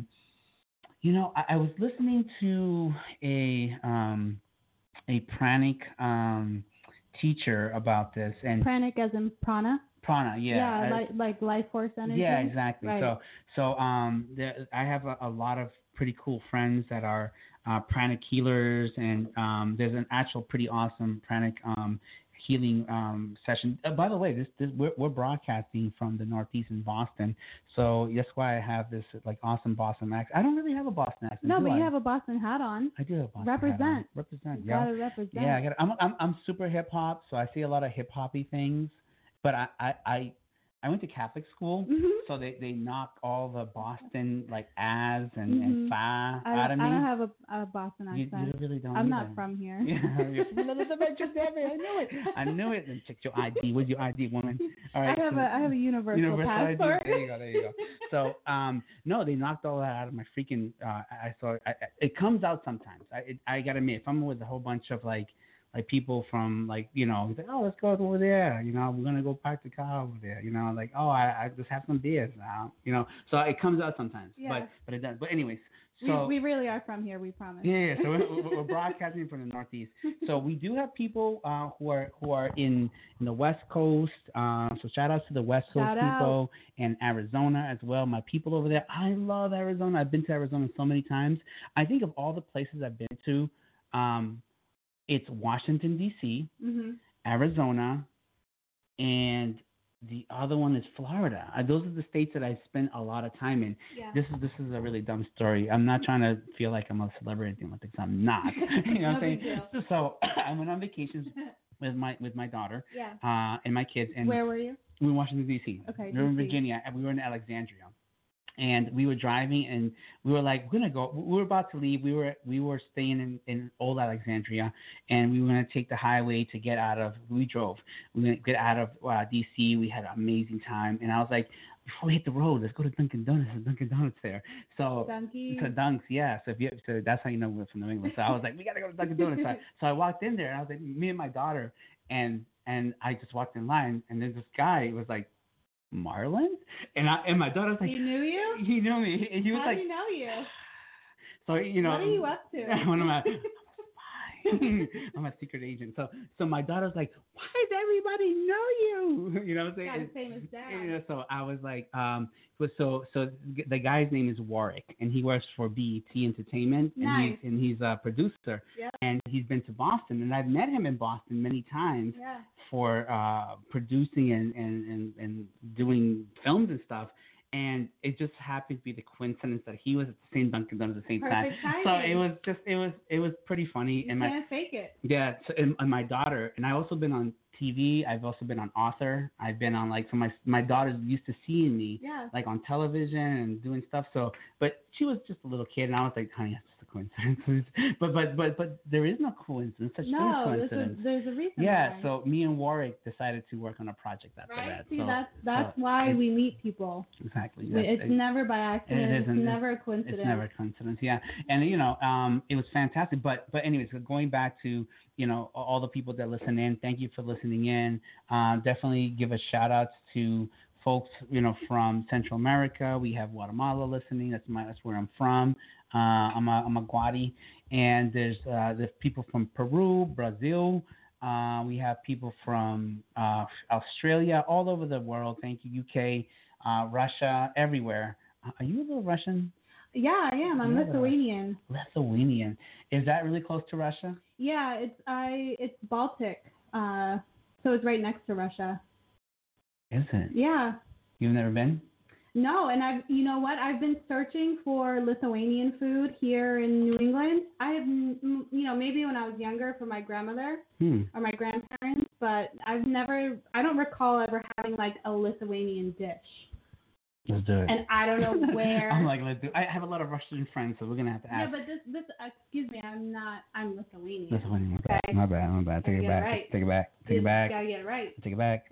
you know, I, I was listening to a um, a pranic um, teacher about this. And Pranic as in prana? Prana, yeah. Yeah, I, like, like life force energy? Yeah, exactly. Right. So, so um, there, I have a, a lot of pretty cool friends that are uh, pranic healers, and um, there's an actual pretty awesome pranic um, healing um, session. Uh, by the way, this, this we're, we're broadcasting from the Northeast in Boston, so that's why I have this like awesome Boston accent. I don't really have a Boston accent. No, do but I? you have a Boston hat on. I do have a Boston Represent. hat on. Represent. You Yeah. gotta represent. Yeah, I got. I'm, I'm I'm super hip hop, so I see a lot of hip hoppy things. But I, I, I I went to Catholic school, Mhm. so they, they knock all the Boston like as and, Mhm. and fa I, out of me. I don't have a, a Boston you, accent. you really don't. I'm either. not from here. Yeah, you're from Elizabeth, just damn it. I knew it. I knew it. Then check your I D. Where's your I D, woman? All right. I have so, a I have a universal, universal passport. I D. There you go. There you go. So um no, they knocked all that out of my freaking. Uh, I saw I, it comes out sometimes. I it, I gotta admit, if I'm with a whole bunch of like. Like people from like, you know, like, oh, let's go over there. You know, we're going to go park the car over there. You know, like, oh, I, I just have some beers now. You know, so it comes out sometimes. Yeah. But but it does. But anyways, so. we, we really are from here, we promise. Yeah, yeah. So we're, we're broadcasting from the Northeast. So we do have people uh, who are who are in, in the West Coast. Uh, so shout out to the West Coast Shout people and Arizona as well. My people over there. I love Arizona. I've been to Arizona so many times. I think of all the places I've been to, um, it's Washington, D C, Mm-hmm. Arizona, and the other one is Florida. Uh, those are the states that I spent a lot of time in. Yeah. This is this is a really dumb story. I'm not trying to feel like I'm a celebrity or anything like that. I'm not. You know what I'm No saying? big deal. So, so I went on vacations with my with my daughter Yeah. uh, and my kids, and Where were you? we were in Washington, D C. Okay, We were in D C. Virginia, and we were in Alexandria. And we were driving, and we were like, we're gonna go. We were about to leave. We were we were staying in, in old Alexandria, and we were gonna take the highway to get out of. We drove. We were gonna get out of uh, D C. We had an amazing time, and I was like, before we hit the road, let's go to Dunkin' Donuts. There's Dunkin' Donuts there. So Dunkin'. to Dunks, yeah. So if you, so that's how you know we're from New England. So I was like, we gotta go to Dunkin' Donuts. So I, so I walked in there, and I was like, me and my daughter, and and I just walked in line, and then this guy was like, Marlon? And I and my daughter was like, He knew you? he knew me. And he was How like, do you know you? So you know, what are you up to? When I'm at, I'm a secret agent. So so my daughter's like, why does everybody know you? You know what I'm saying? Got a famous dad. You know, so I was like, um, so so the guy's name is Warwick, and he works for B E T Entertainment, and Nice. he's and he's a producer, Yep. and he's been to Boston, and I've met him in Boston many times Yeah. for uh, producing and, and, and, and doing films and stuff. And it just happened to be the coincidence that he was at the same Dunkin' Donuts at the same Perfect time. timing. So it was just it was it was pretty funny. You and can't my, fake it. Yeah, so, and, and my daughter, and I've also been on T V. I've also been on Author. I've been on like so my my daughter's used to seeing me Yeah. like on television and doing stuff. So, but she was just a little kid, and I was like, honey, it's just a coincidence. but but but but there is no coincidence. Such No, thing as this coincidence. is, there's a reason Yeah. why. So me and Warwick decided to work on a project after Right? that. See, so, that's that's so why it's- we meet people. Exactly. We- That's- it's never by accident. it It's isn't. never a coincidence. It's never a coincidence, yeah. And you know, um, it was fantastic. But but anyways, going back to you know all the people that listen in, thank you for listening in. Uh, definitely give a shout out to folks you know from Central America. We have Guatemala listening. That's my that's where I'm from. Uh, I'm a I'm a Guati, and there's uh, there's people from Peru, Brazil. Uh, we have people from uh, Australia, all over the world. Thank you, U K, uh, Russia, everywhere. Uh, are you a little Russian? Yeah, I am. I'm Yeah, Lithuanian. Lithuanian. Is that really close to Russia? Yeah, it's I. It's Baltic. Uh, so it's right next to Russia. Is it? Yeah. You've never been? No, and I've. You know what? I've been searching for Lithuanian food here in New England. I have, mm, you know, maybe when I was younger for my grandmother Hmm. or my grandparents, but I've never. I don't recall ever having like a Lithuanian dish. Let's do it. And I don't know where. I'm like, let's do. I have a lot of Russian friends, so we're gonna have to Yeah, ask. but this, this, excuse me, I'm not, I'm Lithuanian. Lithuanian. My bad. Okay. My bad. My bad. Take Gotta it get back. it right. Take it back. Take You it back. gotta get it right. Take it back.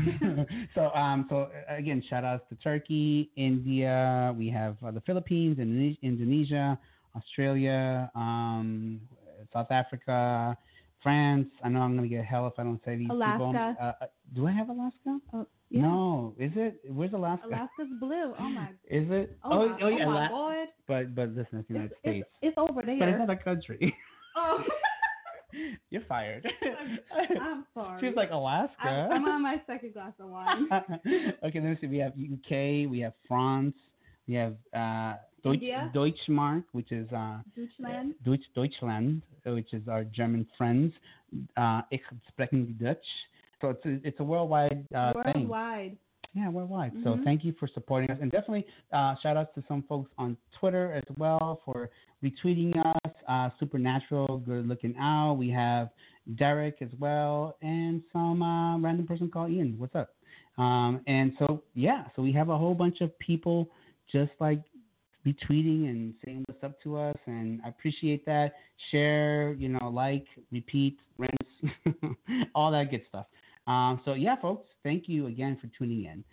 so, um, so uh, again, shout outs to Turkey, India. We have uh, the Philippines, Indone- Indonesia, Australia, um, South Africa, France. I know I'm gonna get hell if I don't say these Alaska. people. Uh, uh, do I have Alaska? Oh, yeah. No. Is it? Where's Alaska? Alaska's blue. Oh my. Is it? Oh, my, oh, yeah. my Ala- God. But but listen, it's the United It's, States. it's, it's over there. But it's not a country. Oh. You're fired. I'm sorry. She was like Alaska. I'm, I'm on my second glass of wine. Okay, let me see. We have U K, we have France, we have uh, Deutsch, India? Deutschmark, which is uh, Deutschland. Deutsch, Deutschland, which is our German friends. Uh, ich sprechen Dutch. So it's a, it's a worldwide uh, thing. Worldwide. Yeah, worldwide. So Mhm. thank you for supporting us. And definitely uh, shout outs to some folks on Twitter as well for retweeting us. Uh, Supernatural, Good Looking Out. We have Derek as well. And some uh, random person called Ian. What's up? Um, and so, yeah, so we have a whole bunch of people just like retweeting and saying what's up to us. And I appreciate that. Share, you know, like, repeat, rinse, all that good stuff. Um, so, yeah, folks, thank you again for tuning in.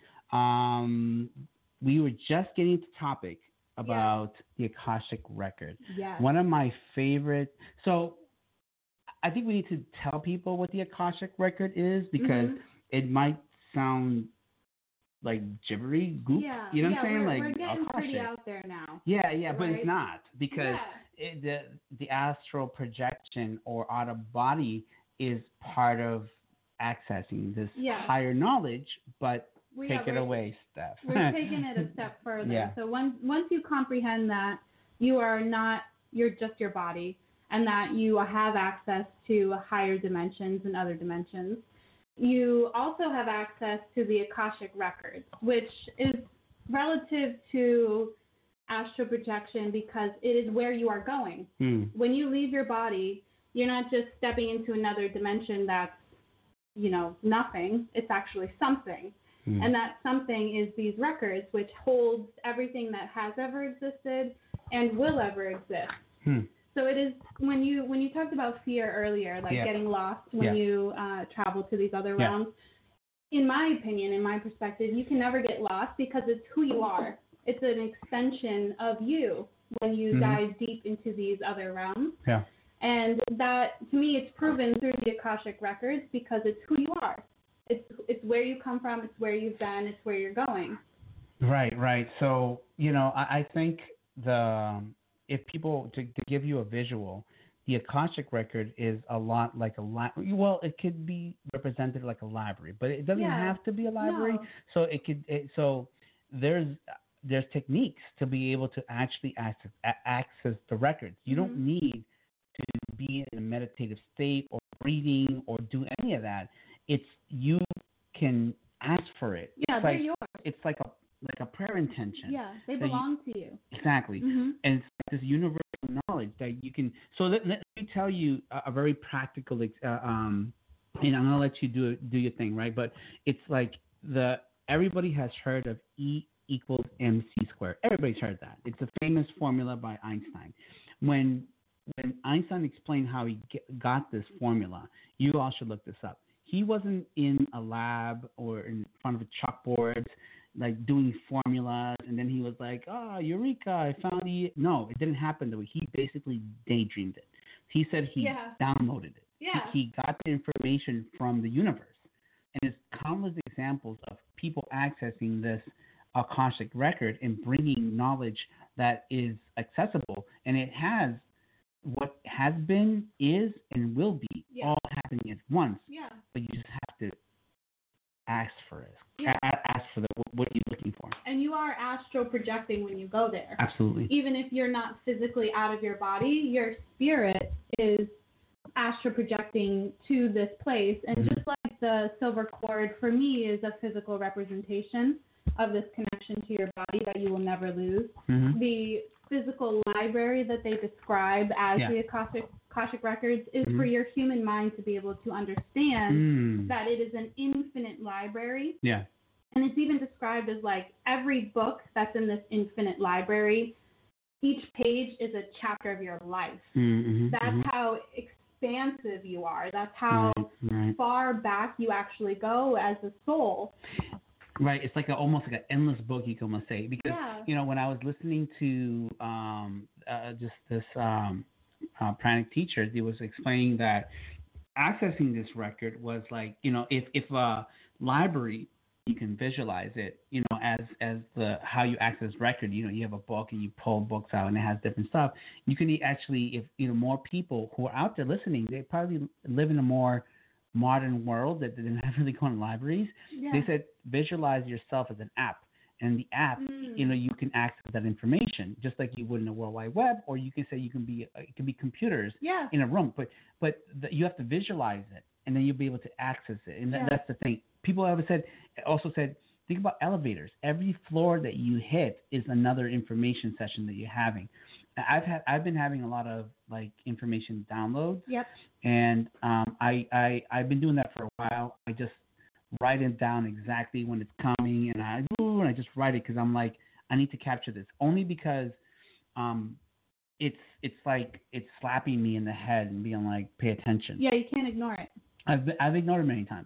Um, we were just getting to the topic about the Akashic Record. Yes. One of my favorite. So, I think we need to tell people what the Akashic Record is because Mhm. it might sound like gibbery goop. Yeah. You know yeah, what I'm saying? We're, like we're getting pretty Akashic. out there now. Yeah, yeah, but Right? it's not because Yeah. it, the the astral projection or out of body is part of accessing this Yeah. higher knowledge. But We take are- it we're- away, Steph. We're taking it a step further. Yeah. So once once you comprehend that you are not, you're just your body, and that you have access to higher dimensions and other dimensions, you also have access to the Akashic Records, which is relative to astral projection because it is where you are going. Hmm. When you leave your body, you're not just stepping into another dimension that's, you know, nothing. It's actually something. Hmm. And that something is these records, which holds everything that has ever existed and will ever exist. Hmm. So it is when you when you talked about fear earlier, like Yeah. getting lost when Yeah. you uh, travel to these other Yeah. realms. In my opinion, in my perspective, you can never get lost because it's who you are. It's an extension of you when you Mhm. dive deep into these other realms. Yeah. And that, to me, it's proven through the Akashic Records because it's who you are. It's it's where you come from. It's where you've been. It's where you're going. Right, right. So, you know, I, I think the if people to, to give you a visual, the Akashic record is a lot like a li- well, it could be represented like a library, but it doesn't Yeah. have to be a library. No. So it could. It, so there's there's techniques to be able to actually access a- access the records. You don't Mhm. need to be in a meditative state or reading or do any of that. It's you can ask for it. Yeah, it's they're like, yours. It's like a like a prayer intention. Yeah, they that you- belong to you. Exactly. Mhm. And it's this universal knowledge that you can. So let, let me tell you a, a very practical. ex- Uh, um, and I'm gonna let you do do your thing, right? But it's like the everybody has heard of E equals mc squared. Everybody's heard that. It's a famous formula by Einstein. When when Einstein explained how he get, got this formula, you all should look this up. He wasn't in a lab or in front of a chalkboard, like doing formulas, and then he was like, "Oh, eureka! I found the." No, it didn't happen that way. He basically daydreamed it. He said he Yeah. downloaded it. Yeah. He, he got the information from the universe, and there's countless examples of people accessing this Akashic record and bringing knowledge that is accessible, and it has what has been, is, and will be Yeah. all happening at once. Yeah. But you just have to ask for it. Yeah. A- Ask for the what you're looking for. And you are astral projecting when you go there. Absolutely. Even if you're not physically out of your body, your spirit is astral projecting to this place. And Mhm. just like the silver cord for me is a physical representation of this connection to your body that you will never lose. Mhm. The physical library that they describe as Yeah. the Akashic, Akashic records is Mhm. for your human mind to be able to understand Mm. that it is an infinite library. Yeah. And it's even described as like every book that's in this infinite library, each page is a chapter of your life. Mm-hmm. That's Mhm. how expansive you are. That's how Right. Right. far back you actually go as a soul. Right. It's like a, almost like an endless book, you can almost say, because Yeah. you know when I was listening to um, uh, just this um, uh, pranic teacher, he was explaining that accessing this record was like, you know, if if a library, you can visualize it, you know, as as the how you access record. You know, you have a book and you pull books out and it has different stuff. You can actually, if you know, more people who are out there listening, they probably live in a more modern world that didn't have really go to libraries. Yeah. They said visualize yourself as an app, and the app, Mm. you know, you can access that information just like you would in the World Wide Web, or you can say you can be it can be computers Yeah. in a room, but but the, you have to visualize it, and then you'll be able to access it, and that, Yeah. that's the thing. People ever said also said think about elevators. Every floor that you hit is another information session that you're having. I've had I've been having a lot of like information downloads. Yep. And um, I, I, I've been doing that for a while. I just write it down exactly when it's coming, and I, ooh, and I just write it because I'm like, I need to capture this. Only because um, it's it's like it's slapping me in the head and being like, pay attention. Yeah, you can't ignore it. I've I've ignored it many times.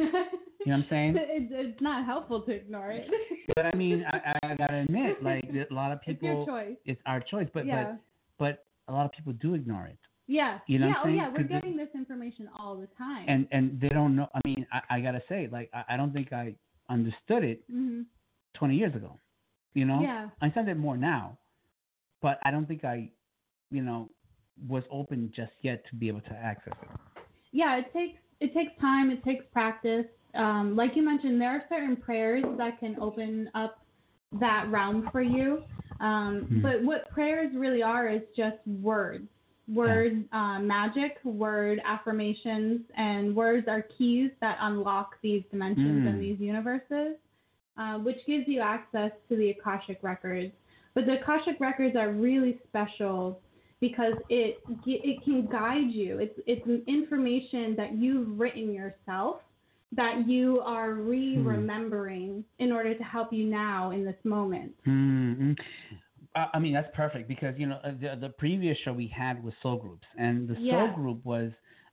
You know what I'm saying? It, it's not helpful to ignore it. But I mean, I, I gotta admit, like a lot of It's people, your choice. it's our choice. But Yeah. but but a lot of people do ignore it. Yeah. You know yeah, what I'm oh saying? yeah, we're 'Cause getting this information all the time. And and they don't know. I mean, I, I gotta say, like I, I don't think I understood it hmm twenty years ago. You know, Yeah. I understand it more now, but I don't think I, you know, was open just yet to be able to access it. Yeah, it takes it takes time, it takes practice. Um, like you mentioned, there are certain prayers that can open up that realm for you. Um, Hmm. But what prayers really are is just words, word uh, magic, word affirmations, and words are keys that unlock these dimensions Hmm. and these universes, uh, which gives you access to the Akashic records. But the Akashic records are really special because it it can guide you. It's it's an information that you've written yourself that you are re-remembering in order to help you now in this moment. Mm-hmm. I I mean, that's perfect because, you know, uh, the, the previous show we had was soul groups, and the Yeah. soul group was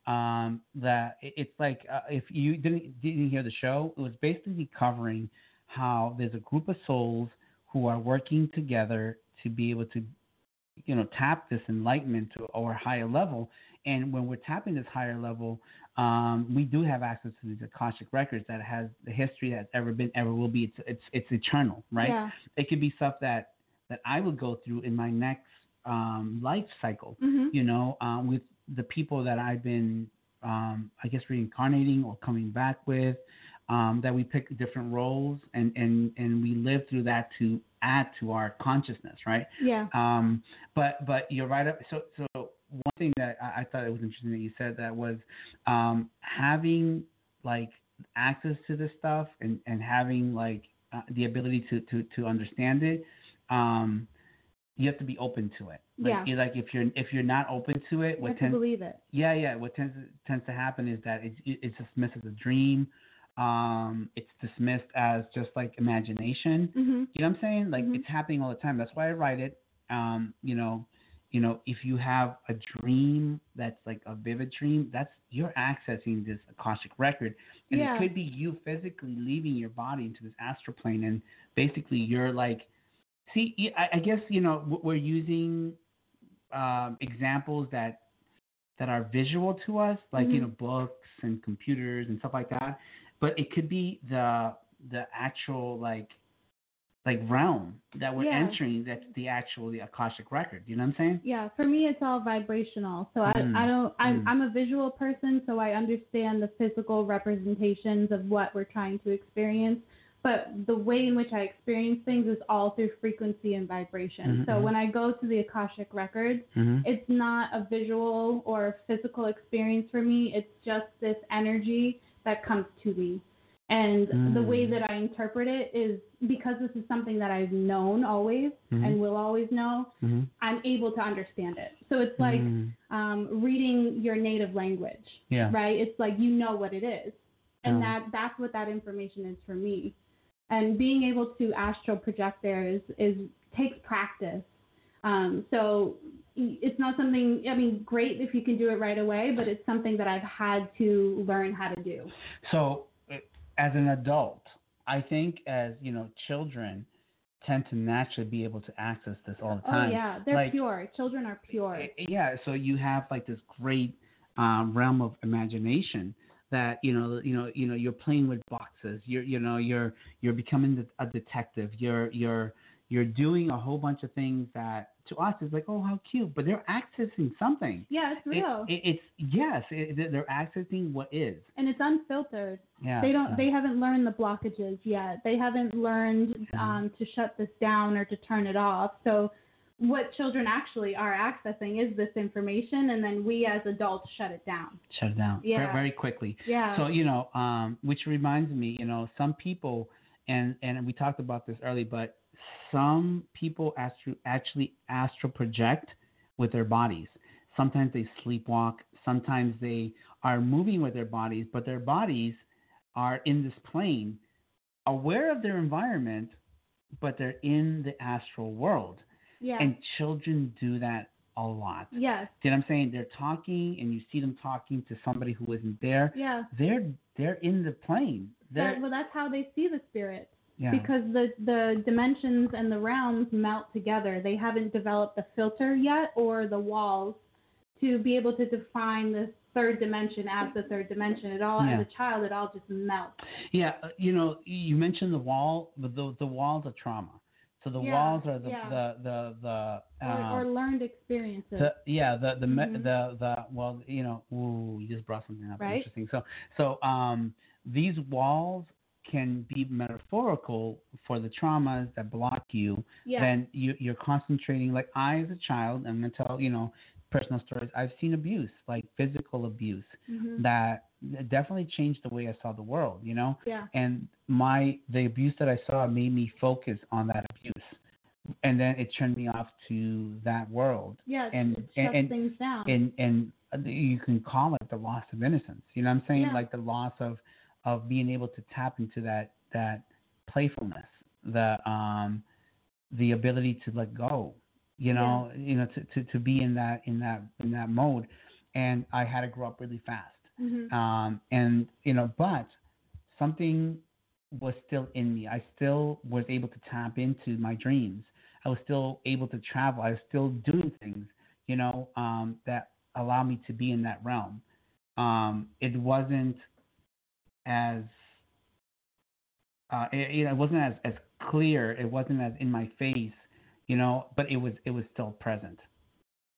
um, that it- it's like uh, if you didn't didn't hear the show, it was basically covering how there's a group of souls who are working together to be able to, you know, tap this enlightenment to or higher level. And when we're tapping this higher level, um, we do have access to these Akashic records that has the history that's ever been, ever will be. It's it's it's eternal, right? Yeah. It could be stuff that that I would go through in my next um, life cycle. Mm-hmm. You know, um, with the people that I've been, um, I guess, reincarnating or coming back with, um, that we pick different roles and, and, and we live through that to add to our consciousness, right? Yeah. Um, but but you're right. Up, so so one thing that I, I thought it was interesting that you said that was um, having like access to this stuff and, and having like uh, the ability to, to, to understand it. Um, you have to be open to it. Like, Yeah. you're like if you're if you're not open to it, You what have tends to believe it. yeah yeah what tends tends to happen is that it's it's dismissed as a dream. Um, it's dismissed as just like imagination. Mm-hmm. You know what I'm saying? Like Mm-hmm. it's happening all the time. That's why I write it. Um, you know, you know, if you have a dream that's like a vivid dream, that's you're accessing this Akashic record, and Yeah. it could be you physically leaving your body into this astral plane, and basically you're like, see, I, I guess you know we're using um, examples that that are visual to us, like Mm-hmm. you know books and computers and stuff like that. But it could be the the actual like like realm that we're Yeah. entering. That's the actual the Akashic record. You know what I'm saying? Yeah, for me it's all vibrational. So I, Mm. I don't I'm Mm. I'm a visual person, so I understand the physical representations of what we're trying to experience. But the way in which I experience things is all through frequency and vibration. Mm-hmm. So when I go to the Akashic records, Mm-hmm. it's not a visual or a physical experience for me. It's just this energy that comes to me. And Mm. the way that I interpret it is because this is something that I've known always Mhm. and will always know, Mm-hmm. I'm able to understand it. So it's like Mm. um, reading your native language, Yeah. right? It's like you know what it is. And Yeah. that that's what that information is for me. And being able to astral project there is, is takes practice. Um, so it's not something, I mean, great if you can do it right away, but it's something that I've had to learn how to do. So, uh, as an adult, I think as you know, children tend to naturally be able to access this all the time. Oh, yeah. They're like, pure. Children are pure. Yeah. So you have like this great um, realm of imagination that you know, you know, you know, you're playing with boxes. You're, you know, you're you're becoming a detective. You're you're you're doing a whole bunch of things that to us is like, oh, how cute, but they're accessing something. Yeah, it's real. It, it, it's yes, it, they're accessing what is. And it's unfiltered. Yeah. They don't. yeah. They haven't learned the blockages yet. They haven't learned um, to shut this down or to turn it off. So, what children actually are accessing is this information, and then we as adults shut it down. Shut it down. Yeah. Very, very quickly. Yeah. So you know, um, which reminds me, you know, some people, and and we talked about this early, but some people astro, actually astral project with their bodies. Sometimes they sleepwalk. Sometimes they are moving with their bodies, but their bodies are in this plane, aware of their environment, but they're in the astral world. Yeah. And children do that a lot. Yes. You know what I'm saying? They're talking, and you see them talking to somebody who isn't there. Yeah. They're they're in the plane. They're, That, well, that's how they see the spirit. yeah. Because the, the dimensions and the realms melt together. They haven't developed the filter yet or the walls to be able to define the third dimension as the third dimension. It all, Yeah. as a child, it all just melts. Yeah, uh, you know, you mentioned the wall, but the the walls are trauma. So the Yeah, walls are the yeah. the the the, um, Or, or learned experiences. the yeah the the, me- Mhm. the the well you know ooh you just brought something up Right. interesting. So so um these walls can be metaphorical for the traumas that block you. Yeah. Then you you're concentrating. Like I as a child, I'm gonna tell you know personal stories. I've seen abuse, like physical abuse, Mhm. that definitely changed the way I saw the world. You know. Yeah. And my the abuse that I saw made me focus on that abuse, and then it turned me off to that world. Yeah, it, and it shuts and things down. and and you can call it the loss of innocence. You know what I'm saying? Yeah. Like the loss of of being able to tap into that that playfulness, the um the ability to let go. You know, you know to, to to be in that in that in that mode, and I had to grow up really fast. Mhm. Um, and you know, but something was still in me. I still was able to tap into my dreams. I was still able to travel. I was still doing things, you know, um, that allow me to be in that realm. Um, it wasn't as, uh, it, you know, it wasn't as, as clear. It wasn't as in my face, you know, but it was it was still present.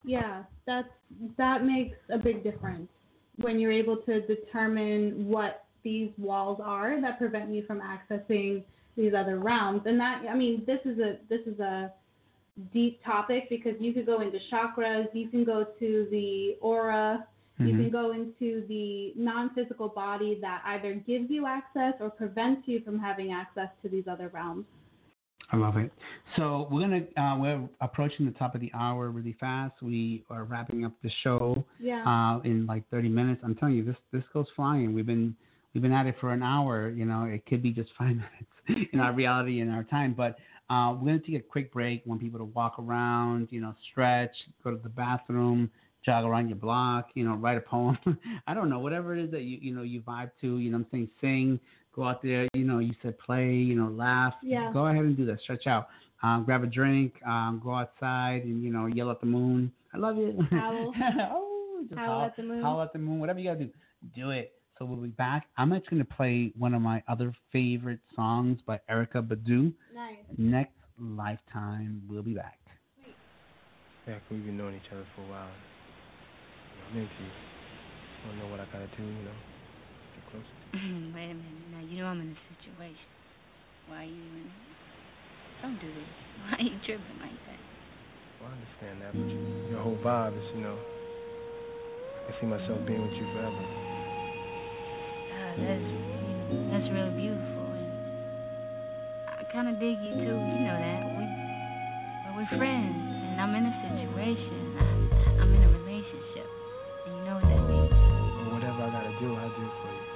Yeah, that's that makes a big difference when you're able to determine what these walls are that prevent you from accessing these other realms. And that, I mean, this is a this is a deep topic because you could go into chakras, you can go to the aura, mm-hmm. you can go into the non-physical body that either gives you access or prevents you from having access to these other realms. I love it. So we're gonna uh, we're approaching the top of the hour really fast. We are wrapping up the show yeah. uh, in like thirty minutes. I'm telling you, this this goes flying. We've been we've been at it for an hour. You know, it could be just five minutes in our reality and our time. But uh, we're gonna take a quick break. Want people to walk around, you know, stretch, go to the bathroom, jog around your block, you know, write a poem. I don't know, whatever it is that you you know you vibe to. You know, what I'm saying, sing. Go out there, you know, you said play, you know, laugh. Yeah. Go ahead and do that. Stretch out. Um, grab a drink. Um, go outside and, you know, yell at the moon. I love you. Howl. oh, just howl, howl at the moon. Howl at the moon. Whatever you got to do, do it. So we'll be back. I'm actually going to play one of my other favorite songs by Erykah Badu. Nice. Next Lifetime. We'll be back. Sweet. Yeah, we've been knowing each other for a while. I'm into you. I don't know what I got to do, you know. Wait a minute. Now, you know I'm in a situation. Why are you in... Don't do this. Why are you tripping like that? Well, I understand that, but you, your whole vibe is, you know... I can see myself being with you forever. Uh, that's, you know, that's really beautiful. And I kind of dig you, too. You know that. We, well, we're friends, and I'm in a situation. I, I'm in a relationship. And you know what that means. Well, whatever I got to do, I'll do for you.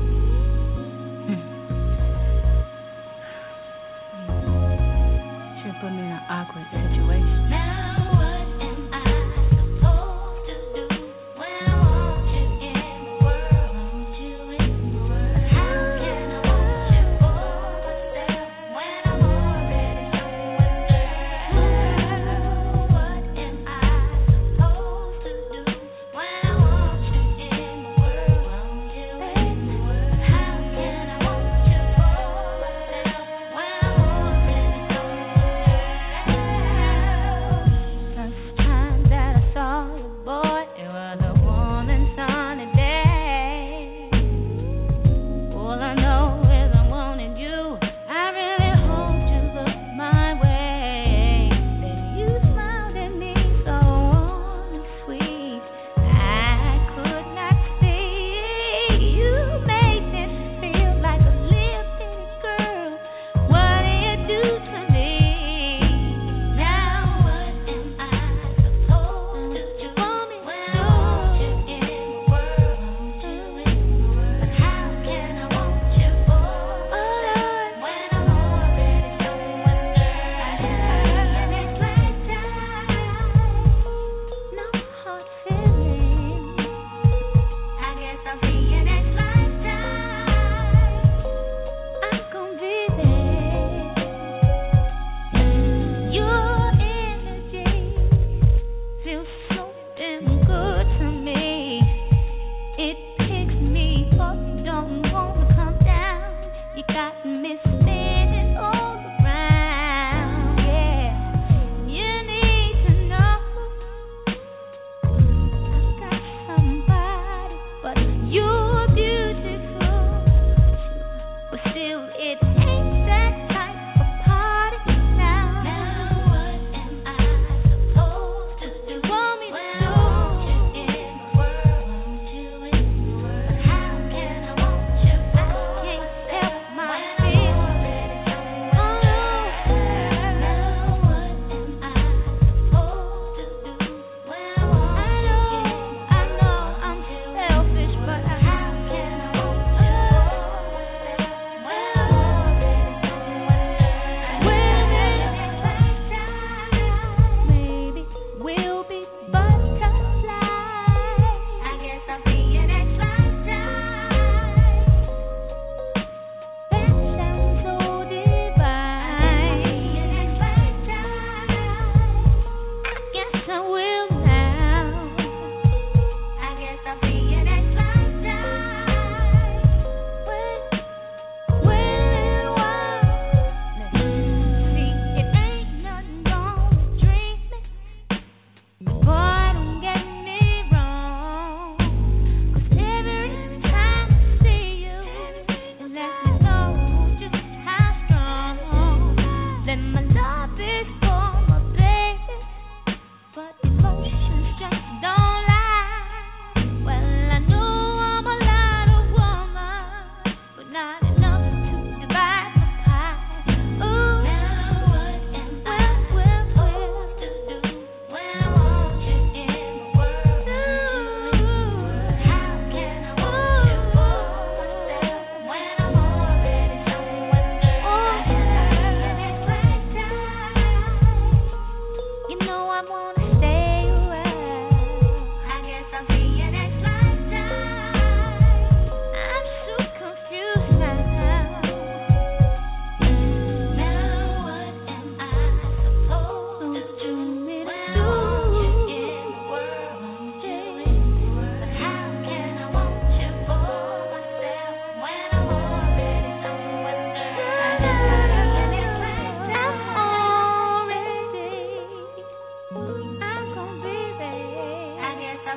Put me in an awkward situation. Now what am I supposed to do when I want you in the world? Want you in the world? How can I want you for myself when I'm already somewhere? What am I supposed to do when I want you in the world? Want you in the world? How can I want you for myself when I'm already somewhere?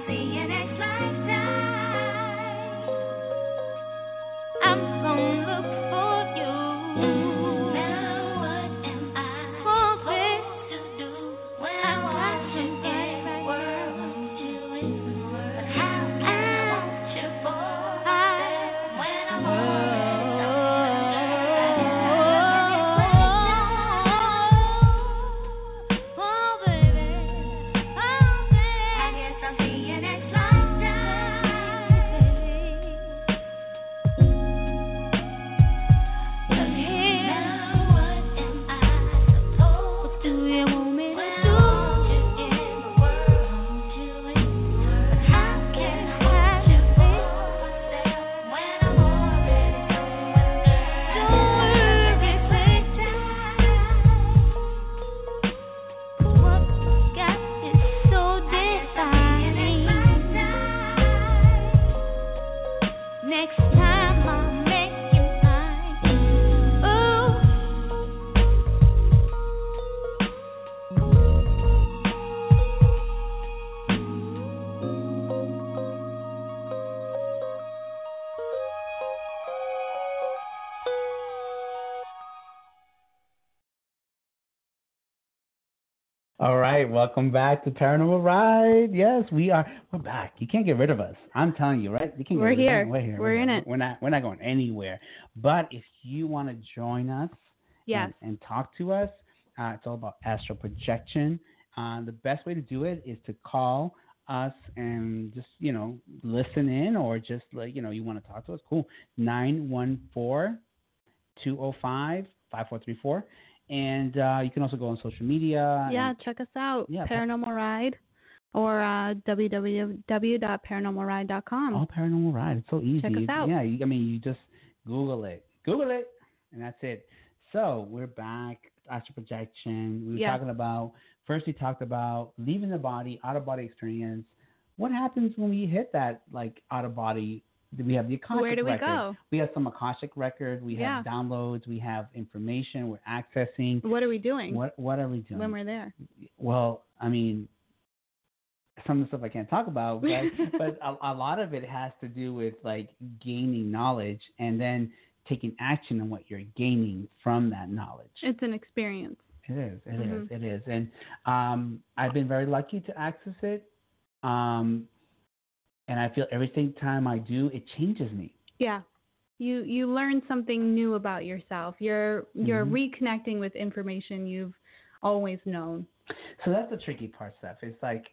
I'll see you next lifetime. I'm gonna look for you. Now what am I supposed to do when I want you in the world? Want you in the world. But how can I want you for myself when I'm oh, baby, oh, baby. I guess I'll see you next lifetime. Now what am I supposed to do? You want me to do? Want you in the world, want you in the world. But how can I want you for myself when I'm already doing that? Don't worry, take time. What we got is so divine. Next time I'll make you mine. Ooh. All right, welcome back to Paranormal Ride. Yes, we are. We're back. You can't get rid of us. I'm telling you, right? You can't We're get rid here. of us. We're here. We're in here. it. We're not. We're not going anywhere. But if you want to join us, Yes. and, and talk to us, uh, it's all about astral projection. Uh, the best way to do it is to call us and just you know listen in, or just like you know you want to talk to us. Cool. Nine one four two zero five five four three four. And uh, you can also go on social media. Yeah, and- check us out. Yeah, Paranormal Ride or uh, w w w dot paranormal ride dot com. All Paranormal Ride. It's so easy. Check us out. Yeah, you, I mean, you just Google it. Google it, and that's it. So we're back. Astral projection. We were Yeah. talking about, first we talked about leaving the body, out-of-body experience. What happens when we hit that, like, out-of-body? We have the Akashic Where do we record. go? We have some Akashic record. We Yeah. have downloads. We have information. We're accessing. What are we doing What What are we doing? when we're there? Well, I mean, some of the stuff I can't talk about, but but a, a lot of it has to do with like gaining knowledge and then taking action on what you're gaining from that knowledge. It's an experience. It is, it is, Mhm. it is, and um, I've been very lucky to access it, um, and I feel every single time I do, it changes me. Yeah. You you learn something new about yourself. You're you're Mhm. reconnecting with information you've always known. So that's the tricky part, Steph. It's like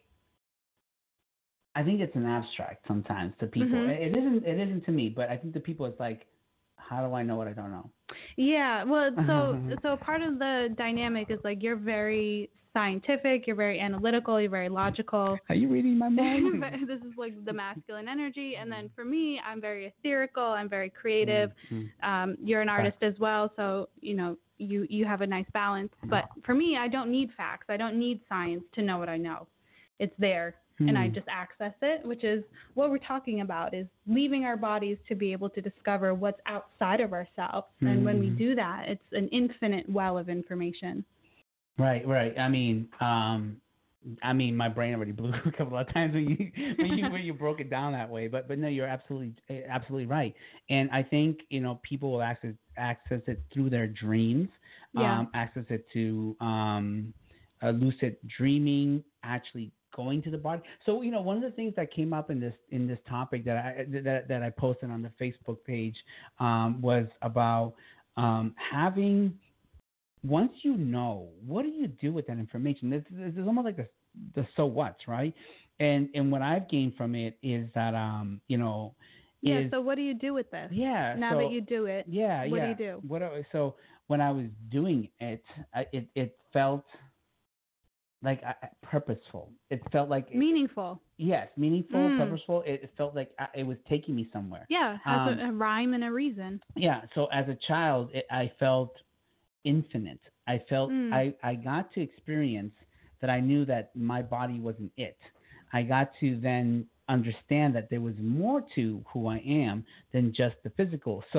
I think it's an abstract sometimes to people. Mhm. It isn't. It isn't to me, but I think to people it's like, how do I know what I don't know? Yeah, well, so so part of the dynamic is like you're very scientific, you're very analytical, you're very logical. Are you reading my mind? This is like the masculine energy, and then for me, I'm very ethereal, I'm very creative. Mhm. Um, you're an artist as well, so you know you you have a nice balance. But for me, I don't need facts, I don't need science to know what I know. It's there, and I Hmm. just access it, which is what we're talking about, is leaving our bodies to be able to discover what's outside of ourselves. And when we Mhm. do that, it's an infinite well of information. Right, right. I mean, um, I mean, my brain already blew a couple of times when you when you when you broke it down that way. But but no, you're absolutely absolutely right. And I think you know people will access access it through their dreams. Yeah. Um, access it to um, uh, lucid dreaming, actually going to the body. So you know, one of the things that came up in this in this topic that I that that I posted on the Facebook page um, was about um, having. Once you know, what do you do with that information? This is almost like the the so what's, right? And and what I've gained from it is that um you know Yeah, is so what do you do with this? yeah Now so, that you do it, yeah what yeah do you do? what do- so when I was doing it, I, it it felt like I, purposeful. It felt like it- Meaningful. yes, meaningful, Mm. purposeful. It, it felt like I, it was taking me somewhere. Yeah, has Um, a, a rhyme and a reason. Yeah, so as a child, it, I felt infinite. I felt Mm. I, I got to experience that I knew that my body wasn't it. I got to then understand that there was more to who I am than just the physical. So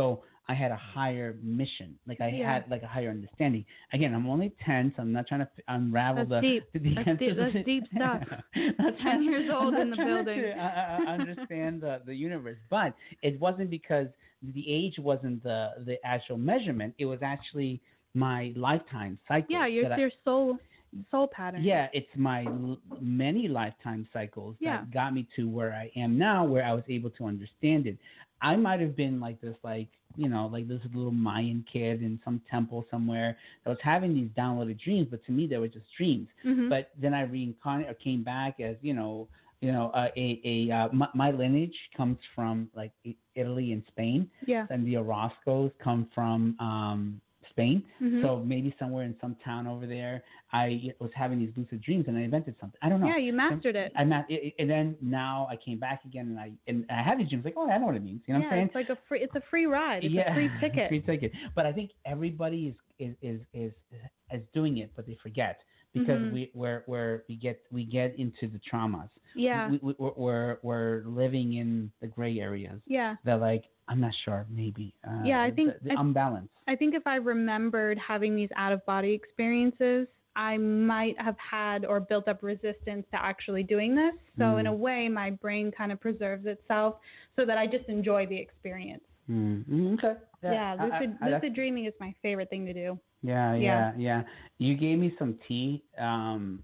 I had a higher mission. Like I Yeah. had like a higher understanding. Again, I'm only ten, so I'm not trying to f- unravel That's the, deep. the, the That's answers. deep- that's deep stuff. Not ten years I'm old not in the trying building. To, uh, uh, understand the, the universe, but it wasn't because the age wasn't the the actual measurement. It was actually my lifetime cycle. Yeah, your that I- your soul soul pattern. yeah, it's my l- many lifetime cycles Yeah. that got me to where I am now, where I was able to understand it. I might have been like this, like, you know, like this little Mayan kid in some temple somewhere that was having these downloaded dreams, but to me, they were just dreams. Mhm. But then I reincarnated or came back as, you know, you know, uh, a, a uh, my, my lineage comes from like I- Italy and Spain, Yeah. and the Orozcos come from um, Spain. Mhm. So maybe somewhere in some town over there, I was having these lucid dreams and I invented something. I don't know. Yeah, you mastered it. I ma- it, and then now I came back again and I and I had these dreams like, oh, I know what it means. You know yeah, what I'm saying? it's like a free. It's a free ride. It's yeah, a free ticket. free ticket. But I think everybody is is is is, is doing it, but they forget because Mhm. we where where we get we get into the traumas. Yeah. We, we, we're we're we're living in the gray areas. Yeah. That like I'm not sure, maybe. Uh, Yeah, I think- the, the I- unbalance. I think if I remembered having these out of body experiences, I might have had or built up resistance to actually doing this. So Mm. in a way, my brain kind of preserves itself so that I just enjoy the experience. Mm, mm, okay. Yeah, I- I- lucid, I- lucid dreaming is my favorite thing to do. Yeah, Yeah. yeah, yeah. You gave me some tea um,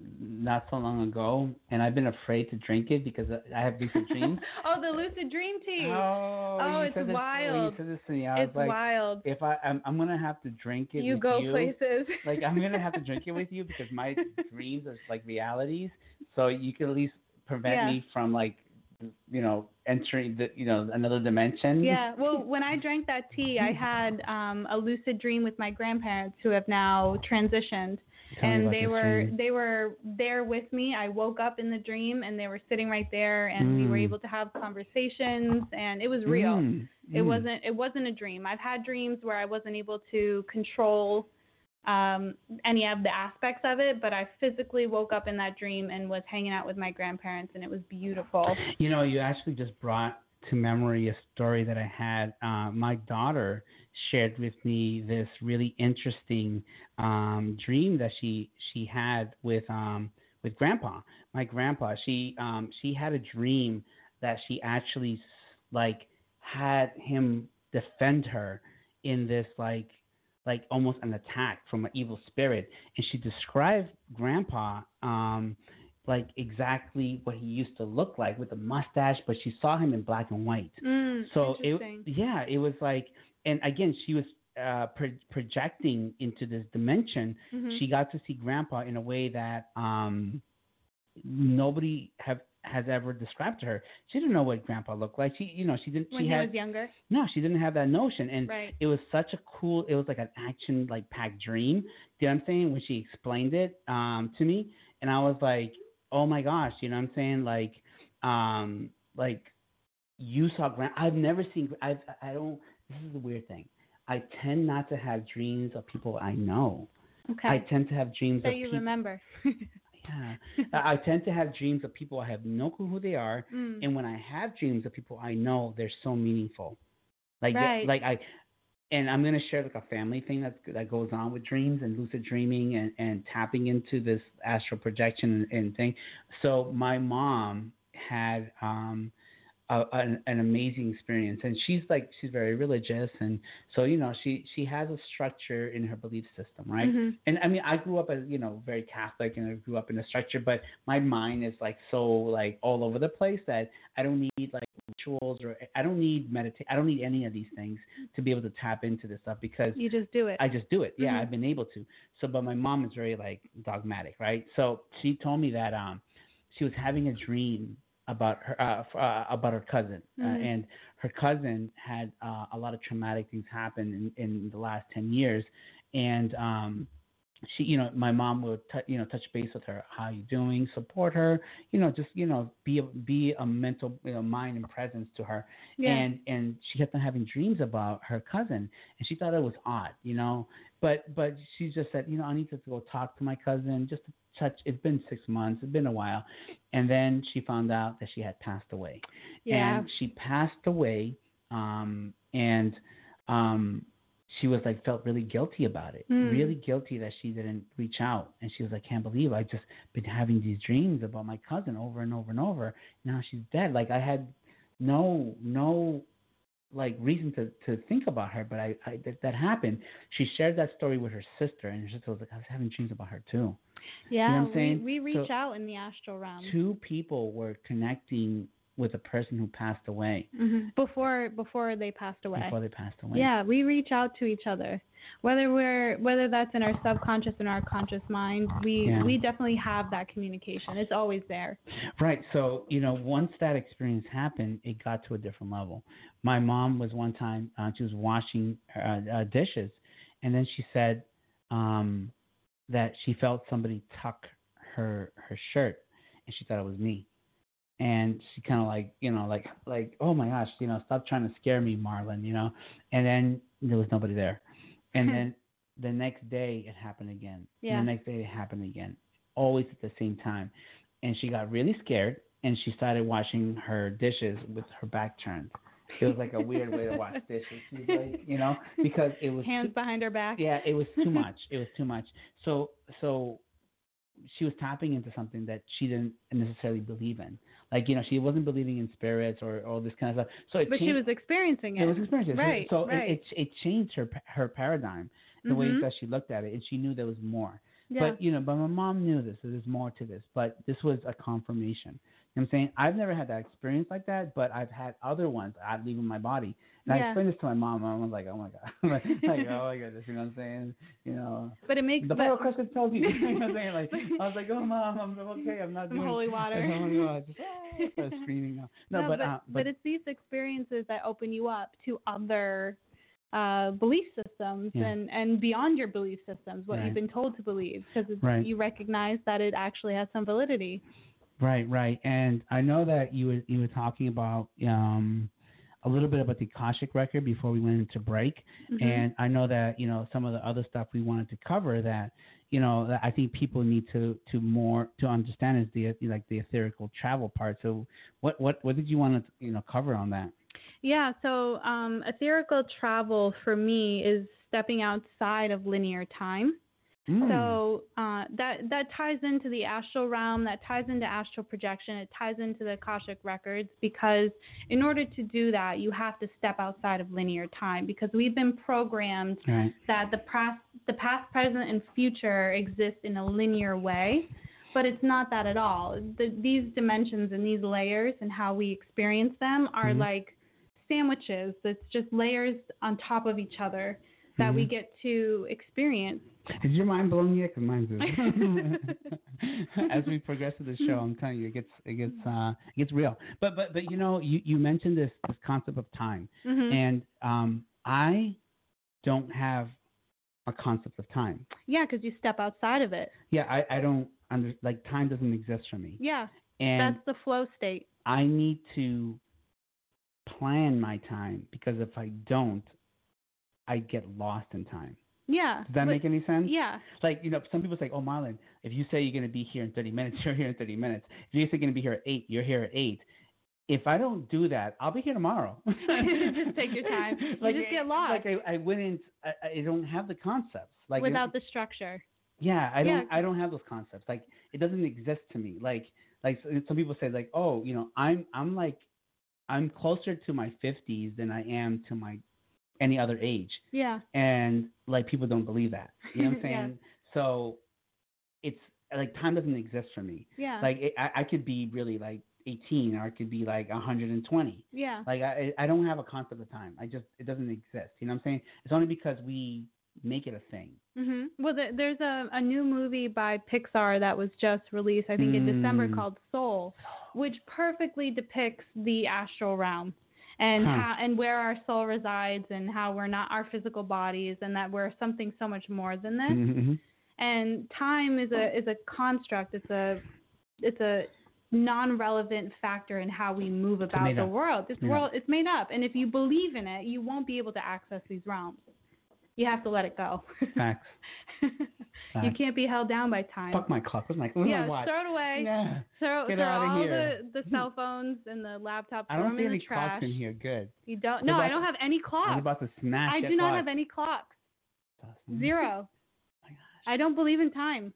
not so long ago, and I've been afraid to drink it because I have lucid dreams. Oh, the lucid dream tea. Oh, Oh, you it's said this, wild. You said this to me. I It's was like, wild. if I, I'm, I'm gonna have to drink it. You with go you. places. Like I'm gonna have to drink it with you because my dreams are like realities. So you can at least prevent Yeah. me from like, you know, entering the, you know, another dimension. Yeah, well, when I drank that tea, I had um, a lucid dream with my grandparents who have now transitioned, Tell me and about they this were dream. they were there with me. I woke up in the dream, and they were sitting right there, and we were Mm. able to have conversations, and it was real. Mm, It mm. wasn't it wasn't a dream. I've had dreams where I wasn't able to control um, any of the aspects of it, but I physically woke up in that dream and was hanging out with my grandparents, and it was beautiful. You know, you actually just brought to memory a story that I had. Uh, my daughter shared with me this really interesting um, dream that she she had with um, with Grandpa. My grandpa. She um, she had a dream that she actually like had him defend her in this like like almost an attack from an evil spirit, and she described Grandpa. Um, like exactly what he used to look like with a mustache, but she saw him in black and white. Mm, So interesting. it, yeah, it was like, and again, she was uh, pro- projecting into this dimension. Mhm. She got to see Grandpa in a way that um, nobody have has ever described to her. She didn't know what Grandpa looked like. She, you know, she didn't. When she he had was younger. no, she didn't have that notion, and Right. it was such a cool. It was like an action like packed dream. Do you know what I'm saying? When she explained it um, to me, and I was like, oh my gosh, you know what I'm saying? Like, um, like you saw Grand. I've never seen. I've. I don't. This is the weird thing. I tend not to have dreams of people I know. Okay. I tend to have dreams so of you people. remember. Yeah. I I tend to have dreams of people I have no clue who they are, Mm. and when I have dreams of people I know, they're so meaningful. Like, they- Right. like I, and I'm gonna share like a family thing that that goes on with dreams and lucid dreaming and, and tapping into this astral projection and, and thing. So my mom had um a, an, an amazing experience, and she's like she's very religious, and so you know she she has a structure in her belief system, right? Mhm. And I mean, I grew up as you know very Catholic, and I grew up in a structure, but my mind is like so like all over the place that I don't need like rituals or I don't need meditate. I don't need any of these things to be able to tap into this stuff because You just do it. I just do it. Yeah, Mhm. I've been able to. So, but my mom is very like dogmatic, right? So she told me that um, she was having a dream about her uh, f- uh about her cousin, uh, Mhm. and her cousin had uh, a lot of traumatic things happen in, in the last ten years, and um, she, you know, my mom would, t- you know, touch base with her. How you doing? Support her. You know, just you know, be a, be a mental, you know, mind and presence to her. Yeah. And and she kept on having dreams about her cousin, and she thought it was odd, you know. But but she just said, you know, I need to go talk to my cousin just to touch. It's been six months. It's been a while, and then she found out that she had passed away. Yeah. And she passed away, um, and um, she was like felt really guilty about it, Mm. really guilty that she didn't reach out, and she was like, can't believe I just been having these dreams about my cousin over and over and over. Now she's dead. Like I had no no like reason to, to think about her, but I, I that, that happened. She shared that story with her sister, and her sister was like, I was having dreams about her too. Yeah, You know what I'm saying? we, we reach So- out in the astral realm. Two people were connecting with a person who passed away hmm Before before they passed away. before they passed away. Yeah, we reach out to each other. Whether we're whether that's in our subconscious and our conscious mind, we Yeah. we definitely have that communication. It's always there. Right. So, you know, once that experience happened, it got to a different level. My mom was one time, uh, she was washing uh, uh, dishes, and then she said um, that she felt somebody tuck her her shirt, and she thought it was me. And she kind of like, you know, like, like, oh my gosh, you know, stop trying to scare me, Marlon, you know. And then there was nobody there. And then the next day it happened again. Yeah. And the next day it happened again, always at the same time. And she got really scared, and she started washing her dishes with her back turned. It was like a weird way to wash dishes. She's like, you know, because it was Hands too, behind her back. yeah, it was too much. It was too much. So, so she was tapping into something that she didn't necessarily believe in. Like, you know, she wasn't believing in spirits or all this kind of stuff. So it But she changed- was experiencing it. it was experiencing. Right, So right. it, it it changed her her paradigm, the way Mhm. that she looked at it, and she knew there was more. Yeah. But you know, but my mom knew this. So there's more to this. But this was a confirmation. You know what I'm saying? I've never had that experience like that, but I've had other ones out leaving my body. And I Yeah. explained this to my mom. My mom was like, "Oh my god," like, like, "Oh my goodness," you know what I'm saying? You know, But it makes the but- Bible question tells you. You know what I'm saying? Like, I was like, "Oh mom, I'm okay. I'm not Some doing holy water. Oh my god, just ah, started screaming. No, no, but, but, uh, but it's these experiences that open you up to other uh, belief systems Yeah. and, and beyond your belief systems, what Right. you've been told to believe, because Right. you recognize that it actually has some validity. Right, right. And I know that you were you were talking about um, a little bit about the Akashic record before we went into break. Mhm. And I know that, you know, some of the other stuff we wanted to cover that, you know, that I think people need to, to more to understand is the like the etherical travel part. So what what what did you want to, you know, cover on that? Yeah, so um, etherical travel for me is stepping outside of linear time. Mm. So uh, that that ties into the astral realm, that ties into astral projection, it ties into the Akashic records, because in order to do that, you have to step outside of linear time, because we've been programmed Right. that the past, the past, present, and future exist in a linear way, but it's not that at all. The, these dimensions and these layers and how we experience them are Mhm. like sandwiches. It's just layers on top of each other that we Mhm. get to experience. Is your mind blown yet? 'Cause mine's is. As we progress through the show, I'm telling you, it gets it gets uh, it gets real. But but but you know, you, you mentioned this this concept of time, Mhm. and um, I don't have a concept of time. Yeah, because you step outside of it. Yeah, I, I don't under like time doesn't exist for me, Yeah, and that's the flow state. I need to plan my time, because if I don't, I get lost in time. Yeah. Does that but- make any sense? Yeah. Like, you know, some people say, oh, Marlon, if you say you're going to be here in thirty minutes, you're here in thirty minutes. If you say you're going to be here at eight, you're here at eight. If I don't do that, I'll be here tomorrow. Just take your time. You like, just get lost. Like I, I wouldn't, I, I don't have the concepts. Like Without the structure. Yeah, I don't, Yeah. I don't have those concepts. Like it doesn't exist to me. Like, like some people say, like, oh, you know, I'm, I'm like, I'm closer to my fifties than I am to my any other age. Yeah. And like people don't believe that. You know what I'm saying? Yeah. So it's like time doesn't exist for me. Yeah. Like it, I, I could be really like eighteen, or I could be like one hundred twenty. Yeah. Like I, I don't have a concept of time. I just it doesn't exist. You know what I'm saying? It's only because we make it a thing. hmm Well, th- there's a, a new movie by Pixar that was just released, I think, in December Mm. called Soul, which perfectly depicts the astral realm and Huh. how and where our soul resides, and how we're not our physical bodies, and that we're something so much more than this. Mm-hmm. And time is a is a construct. It's a it's a non-relevant factor in how we move about made the up. world. This Yeah. world it's made up, and if you believe in it, you won't be able to access these realms. you have to let it go. Facts. You Facts. can't be held down by time. Fuck my clock. Where's my, where's yeah, my watch? throw it away. Yeah. Throw, Get throw outta all here. the, the cell phones and the laptops. I throw don't them see in any the trash. clocks in here. Good. You don't? I'm No, about I don't to- have any I'm clocks. about to smash I that do not clock. have any clocks. Awesome. Zero. My gosh. I don't believe in time.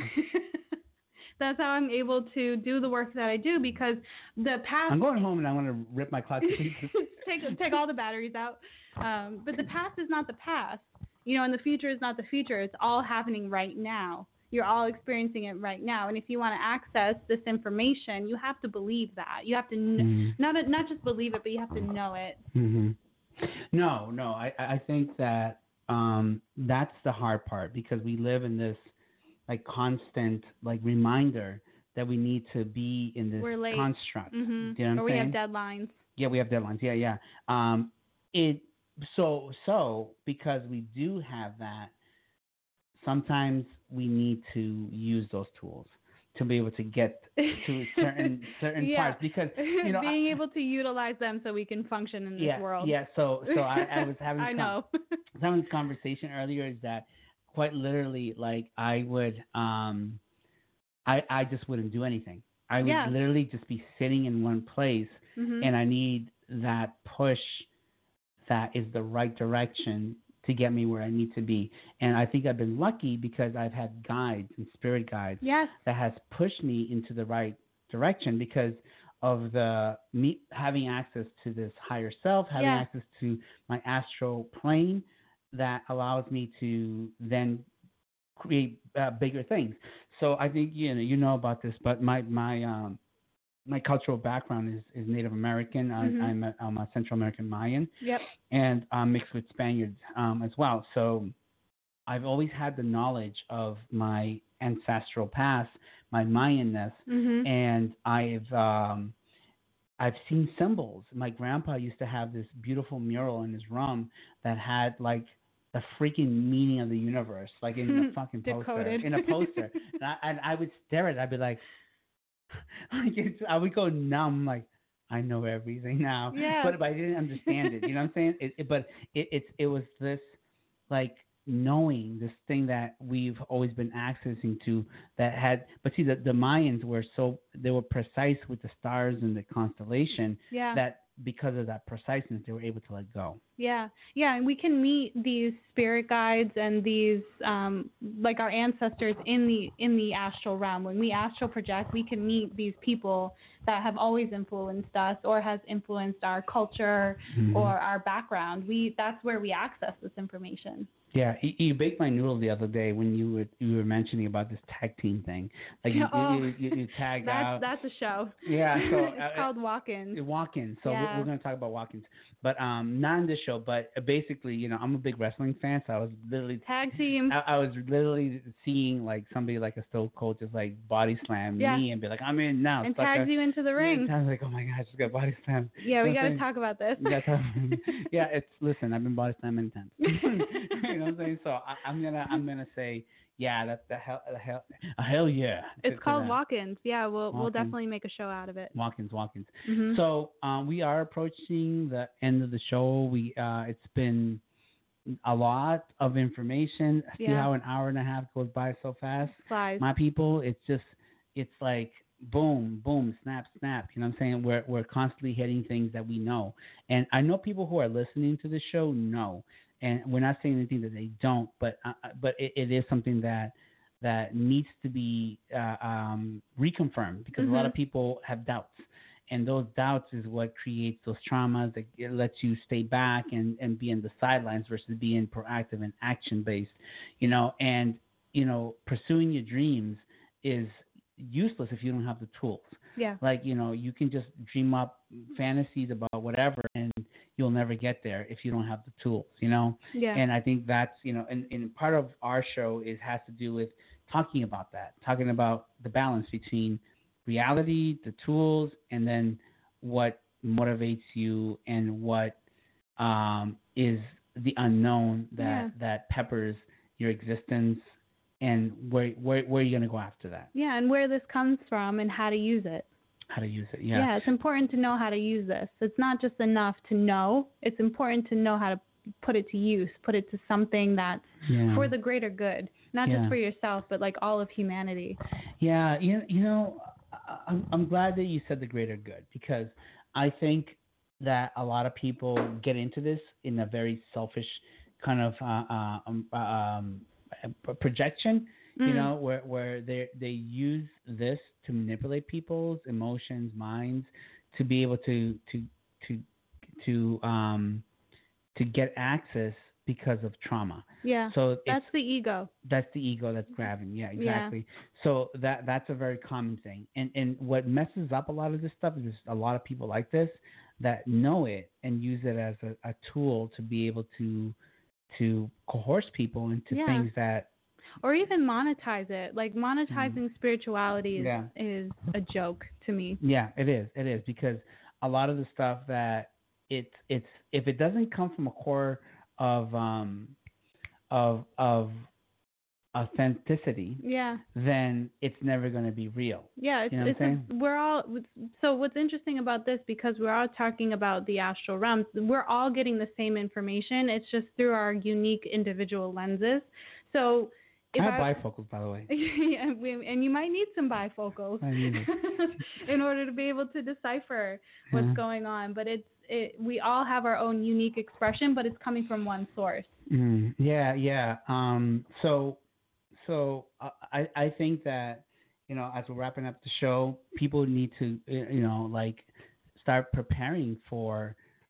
That's how I'm able to do the work that I do because the past. I'm going home and I'm going to rip my clock to pieces. take take all the batteries out. Um, but the past is not the past. You know, and the future is not the future. It's all happening right now. You're all experiencing it right now. And if you want to access this information, you have to believe that. You have to kn- Mm-hmm. not not just believe it, but you have to know it. Mm-hmm. No, no. I, I think that um, that's the hard part because we live in this like constant like reminder that we need to be in this We're late. construct. Mm-hmm. Do you know or what we I'm have saying? deadlines. Yeah, we have deadlines. Yeah, yeah. Um, it so so because we do have that. Sometimes we need to use those tools to be able to get to certain certain yeah. parts because you know being I, able to utilize them so we can function in this yeah, world. Yeah, so so I, I was having I com- know. I was having this conversation earlier is that quite literally like I would um I I just wouldn't do anything. I would Yeah. literally just be sitting in one place Mhm. and I need that push that is the right direction to get me where I need to be. And I think I've been lucky because I've had guides and spirit guides Yes. that has pushed me into the right direction because of the me having access to this higher self, having Yeah. access to my astral plane that allows me to then create uh, bigger things. So I think you know you know about this, but my my um my cultural background is, is Native American. Mhm. I, I'm a, I'm a Central American Mayan Yep. and um, mixed with Spaniards um, as well. So I've always had the knowledge of my ancestral past, my Mayanness, Mhm. and I've um, I've seen symbols. My grandpa used to have this beautiful mural in his room that had like the freaking meaning of the universe, like in a fucking poster, Decoded. in a poster. and, I, and I would stare at it. I'd be like, like it's, I would go numb, like I know everything now. Yeah. But, but I didn't understand it. You know what I'm saying? It, it, but it, it's it was this like knowing this thing that we've always been accessing to that had. But see, the the Mayans were so they were precise with the stars and the constellation Yeah. that because of that preciseness they were able to let go. Yeah, yeah, and we can meet these spirit guides and these, um, like our ancestors in the in the astral realm. When we astral project, we can meet these people that have always influenced us or has influenced our culture Mhm. or our background. We that's where we access this information. Yeah, you, you baked my noodle the other day when you were you were mentioning about this tag team thing. Like you Oh, you, you, you tagged that's out. that's a show. Yeah, so it's uh, called Walk-In. Walk-ins. So Yeah. we're, we're going to talk about walk-ins, but um, not in this show. But basically, you know, I'm a big wrestling fan, so I was literally Tag team. I, I was literally seeing like somebody like a Stone Cold just like body slam Yeah. me and be like, I'm in now. and sucker. tags you into the ring. And I was like, oh my gosh, just got body slammed. Yeah, we You know got what I'm to saying? talk about this. You gotta talk- yeah, it's listen. I've been body slammed many times. you know what I'm saying? So I, I'm gonna I'm gonna say yeah. That's the hell the hell a hell yeah. to- It's to called that. Walk-Ins. Yeah, we'll we'll Walk-ins. definitely make a show out of it. Walk-ins, walk-ins. Mhm. So um, we are approaching the end of the show. We uh, it's been a lot of information. See Yeah. how an hour and a half goes by so fast. Flies. My people, it's just it's like boom, boom, snap, snap. You know what I'm saying? We're we're constantly hitting things that we know, and I know people who are listening to the show know, and we're not saying anything that they don't, but uh, but it, it is something that that needs to be uh, um, reconfirmed because a lot Mhm. of people have doubts. And those doubts is what creates those traumas that it lets you stay back and, and be in the sidelines versus being proactive and action based, you know, and, you know, pursuing your dreams is useless if you don't have the tools. Yeah. Like, you know, you can just dream up fantasies about whatever and you'll never get there if you don't have the tools, you know? Yeah. And I think that's, you know, and, and part of our show is has to do with talking about that, talking about the balance between reality, the tools, and then what motivates you and what um, is the unknown that, Yeah. that peppers your existence and where where where are you going to go after that? Yeah, and where this comes from and how to use it. How to use it? Yeah. Yeah. it's important to know how to use this. It's not just enough to know. It's important to know how to put it to use, put it to something that's Yeah. for the greater good, not Yeah. just for yourself, but like all of humanity. Yeah, you, you know, I- I'm, I'm glad that you said the greater good, because I think that a lot of people get into this in a very selfish kind of uh, uh, um, uh, um, uh, projection, you Mm. know, where where they they use this to manipulate people's emotions, minds, to be able to to to to um to get access because of trauma. Yeah, So it's, that's the ego. that's the ego that's grabbing. Yeah, Yeah. exactly. So that that's a very common thing. And and what messes up a lot of this stuff is there's a lot of people like this that know it and use it as a, a tool to be able to to coerce people into Yeah. things that Or even monetize it. Like monetizing spirituality is, Yeah. is a joke to me. yeah, it is. It is because a lot of the stuff that it's it's if it doesn't come from a core of um of of authenticity, Yeah. then it's never going to be real. Yeah, it's, You know what it's I'm a, saying? we're all so what's interesting about this, because we're all talking about the astral realms, we're all getting the same information. It's just through our unique individual lenses. So if I have I, bifocals, by the way. yeah, we- and you might need some bifocals I need it. in order to be able to decipher what's Yeah. going on. But it's it, we all have our own unique expression, but it's coming from one source. Mm, yeah, yeah. Um, so, so uh, I I think that, you know, as we're wrapping up the show, people need to uh, you know like start preparing for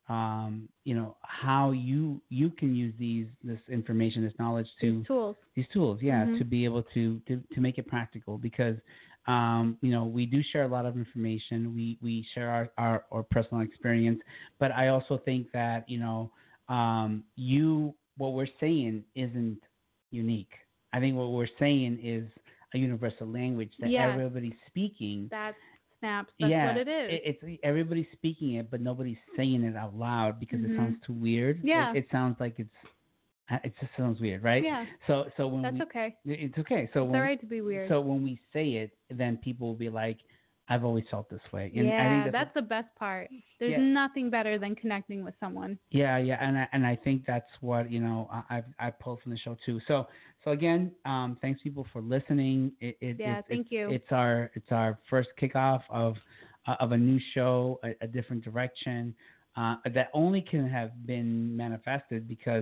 um you know how you you can use these this information, this knowledge to These tools. these tools, yeah, Mhm. to be able to, to to make it practical, because um, you know, we do share a lot of information. We we share our, our, our personal experience, but I also think that, you know, um, you what we're saying isn't unique. I think what we're saying is a universal language that Yes. everybody's speaking. That's snaps. That's yeah, what it is. It, it's everybody's speaking it, but nobody's saying it out loud because Mhm. it sounds too weird. Yeah. It, it sounds like it's it just sounds weird, right? Yeah. So so when That's we, okay. it's okay. So It's when all right to be weird. so when we say it, then people will be like, "I've always felt this way." And I yeah, think that's, the best part. There's Yeah. nothing better than connecting with someone. yeah, yeah, and I, and I think that's what, you know, I I've, I pulled from the show too. So so again, um, thanks people for listening. It, it, Yeah, it's, thank it's, you. It's our it's our first kickoff of uh, of a new show, a, a different direction uh, that only can have been manifested because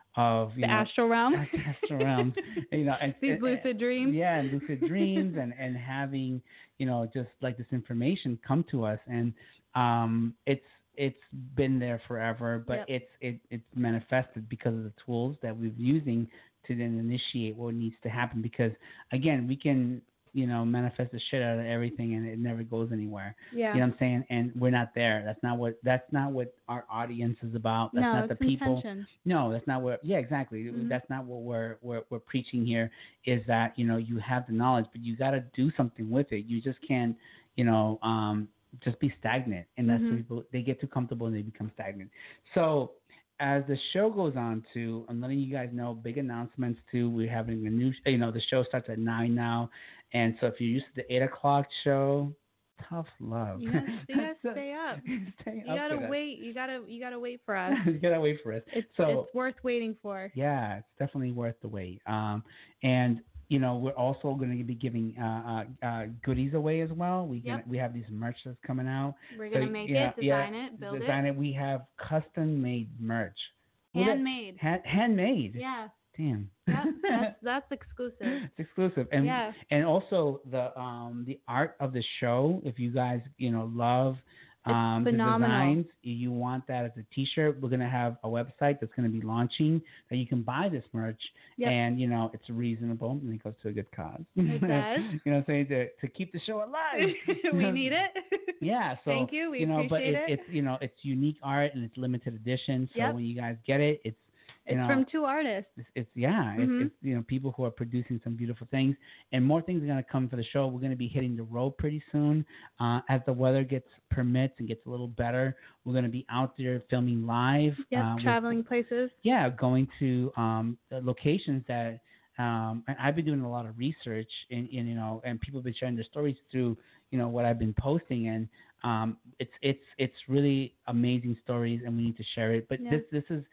of you The know astral realm. the astral realm, you know, and, These and- lucid dreams. Yeah, and lucid dreams, and and having, you know, just like this information come to us, and um, it's it's been there forever, but Yep. it's it it's manifested because of the tools that we're using to then initiate what needs to happen. Because again, we can, you know, manifest the shit out of everything, and it never goes anywhere. Yeah. You know what I'm saying? And we're not there. That's not what that's not what our audience is about. That's no, not it's the people. intention. No, that's not what. Yeah, exactly. Mhm. That's not what we're, we're we're preaching here. Is that, you know, you have the knowledge, but you got to do something with it. You just can't, you know, um, just be stagnant. And that's when Mhm. people, they get too comfortable and they become stagnant. So as the show goes on, to I'm letting you guys know big announcements too. We're having a new, you know, the show starts at nine now, and so if you're used to the eight o'clock show, tough love. You gotta, you gotta stay up. Stay You up gotta with us. wait. You gotta you gotta wait for us. you gotta wait for us. It's so it's worth waiting for. yeah, it's definitely worth the wait. Um, and you know, we're also going to be giving uh, uh, uh, goodies away as well. We Yep. gonna, we have these merch that's coming out. We're So, gonna make yeah, it, yeah, design it, build design it, it. We have custom made merch. Well, that- handmade. Hand, handmade. Yeah, Damn. yep, that's that's exclusive. It's exclusive, and Yeah. and also the um the art of the show. If you guys, you know, love um the phenomenal. designs, you want that as a T-shirt, we're gonna have a website that's gonna be launching that you can buy this merch, Yep. and you know it's reasonable and it goes to a good cause. It does. You know what I'm saying, to to keep the show alive. We need it. Yeah, so Thank you. We you know, but appreciate it's it. it's you know it's unique art and it's limited edition. So Yep. when you guys get it, it's you It's know, from two artists. it's, it's yeah, Mhm. it's, it's you know people who are producing some beautiful things, and more things are going to come for the show. We're going to be hitting the road pretty soon, uh, as the weather gets permits and gets a little better. We're going to be out there filming live. Yep, uh, with- traveling places. yeah, going to um, the locations that. Um, and I've been doing a lot of research, and, and you know, and people have been sharing their stories through, you know, what I've been posting, and um, it's it's it's really amazing stories, and we need to share it. But Yeah. this this is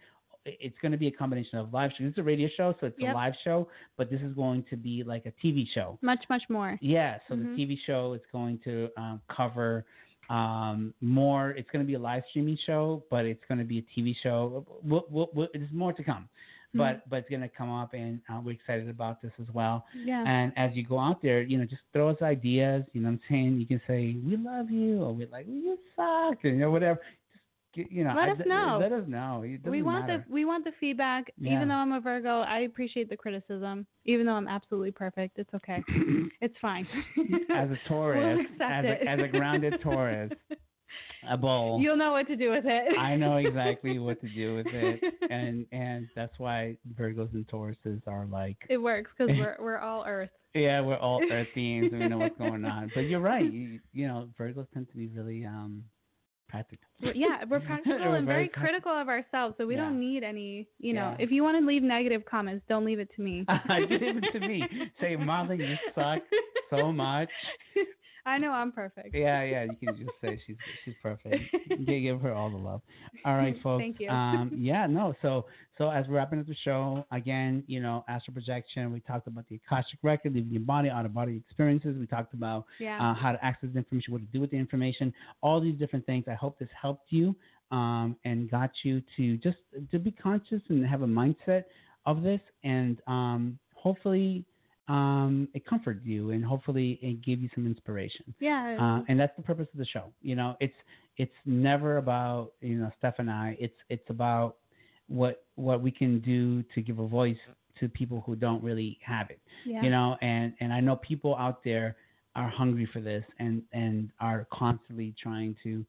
it's going to be a combination of live show. This is a radio show, so it's Yep. a live show, but this is going to be like a T V show. Much, much more. Yeah, so Mhm. the T V show is going to um, cover um, more. It's going to be a live streaming show, but it's going to be a T V show. We'll, we'll, we'll, there's more to come, Mm-hmm. but but it's going to come up, and uh, we're excited about this as well. Yeah. And as you go out there, you know, just throw us ideas. You know what I'm saying? You can say, we love you, or we're like, you suck, and, you know, whatever. Just, get- you know, Let I- us know. Let us know. It doesn't We want matter. the we want the feedback. Yeah. Even though I'm a Virgo, I appreciate the criticism. Even though I'm absolutely perfect, it's okay. It's fine. As a Taurus, We'll accept as it. a, as a grounded Taurus, a bull. You'll know what to do with it. I know exactly what to do with it, and and that's why Virgos and Tauruses are like, It works because we're we're all Earth. yeah, we're all Earth beings and we know what's going on. But you're right, you, you know, Virgos tend to be really um practical. We're- yeah, we're practical We're and very very critical of ourselves, so we Yeah. don't need any. You know, Yeah. if you want to leave negative comments, don't leave it to me. Give it to me. Say, Marla, you suck so much. I know I'm perfect. Yeah, yeah, you can just say she's she's perfect. Give, give her all the love. All right, folks. Thank you. Um, yeah, no. So so as we're wrapping up the show, again, you know, astral projection. We talked about the Akashic record, leaving your body, out of body experiences. We talked about Yeah. uh, how to access the information, what to do with the information, all these different things. I hope this helped you um, and got you to just to be conscious and have a mindset of this, and um, hopefully. Um, it comforted you, and hopefully it gave you some inspiration. Yeah. Uh, and that's the purpose of the show. You know, it's it's never about, you know, Steph and I. It's it's about what what we can do to give a voice to people who don't really have it. yeah. You know, and and I know people out there are hungry for this, and and are constantly trying to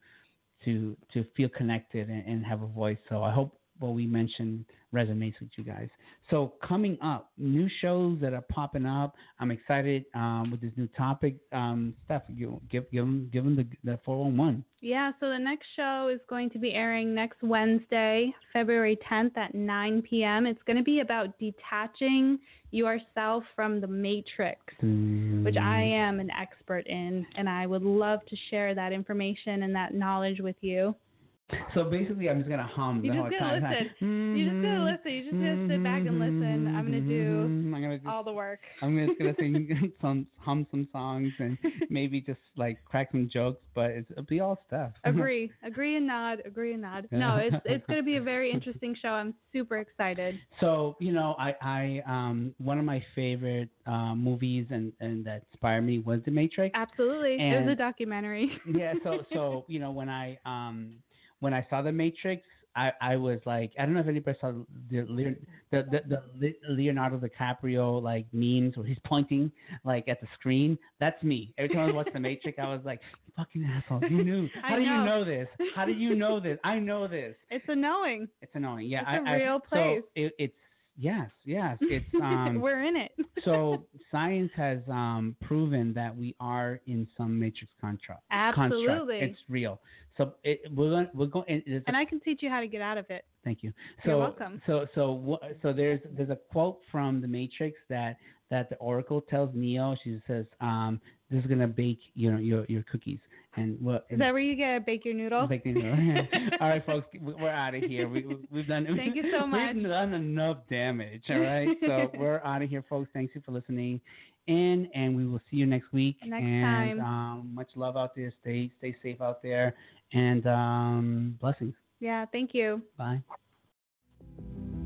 to to feel connected and, and have a voice. So I hope what we mentioned resonates with you guys. So coming up, new shows that are popping up. I'm excited um, with this new topic. Um, Steph, you give give them give them the the four one one. Yeah, so the next show is going to be airing next Wednesday, February tenth at nine p.m. It's going to be about detaching yourself from the matrix, which I am an expert in, and I would love to share that information and that knowledge with you. So basically, I'm just gonna hum You the just whole gotta time. listen. You just gotta listen. You just gotta sit back and listen. I'm gonna do I'm gonna just, all the work. I'm just gonna sing some, hum some songs, and maybe just like crack some jokes, but it's, it'll be all stuff. Agree, agree and nod, agree and nod. No, it's it's going to be a very interesting show. I'm super excited. So, you know, I, I um, one of my favorite uh, movies and, and that inspired me was The Matrix. Absolutely, it And- was a documentary. Yeah. So, so you know, when I um, when I saw The Matrix, I, I was like, I don't know if anybody saw the Leon- the, the the Leonardo DiCaprio like memes where he's pointing like at the screen. That's me. Every time I watch The Matrix, I was like, you fucking asshole, you knew. I How do you know. know this? How do you know this? I know this. It's a knowing. It's annoying. Yeah, It's a I, real I, place. So it, it's yes, yes. It's um. We're in it. So science has um, proven that we are in some matrix construct. Absolutely. Construct. It's real. So it, we're going. We're going. It, it's a- And I can teach you how to get out of it. thank you. So, You're welcome. So so wha- so there's there's a quote from the Matrix that that the Oracle tells Neo. She says, um, "This is gonna bake you know your your cookies." And what? Is that where you get bake your noodle? Bake the noodle. All right, folks, we- we're out of here. We, we- we've done. Thank you so much. We've done enough damage. All right, so we're out of here, folks. Thank you for listening in, and we will see you next week. Next and, time. Um, much love out there. Stay stay safe out there, and um, blessings. Yeah, thank you. Bye.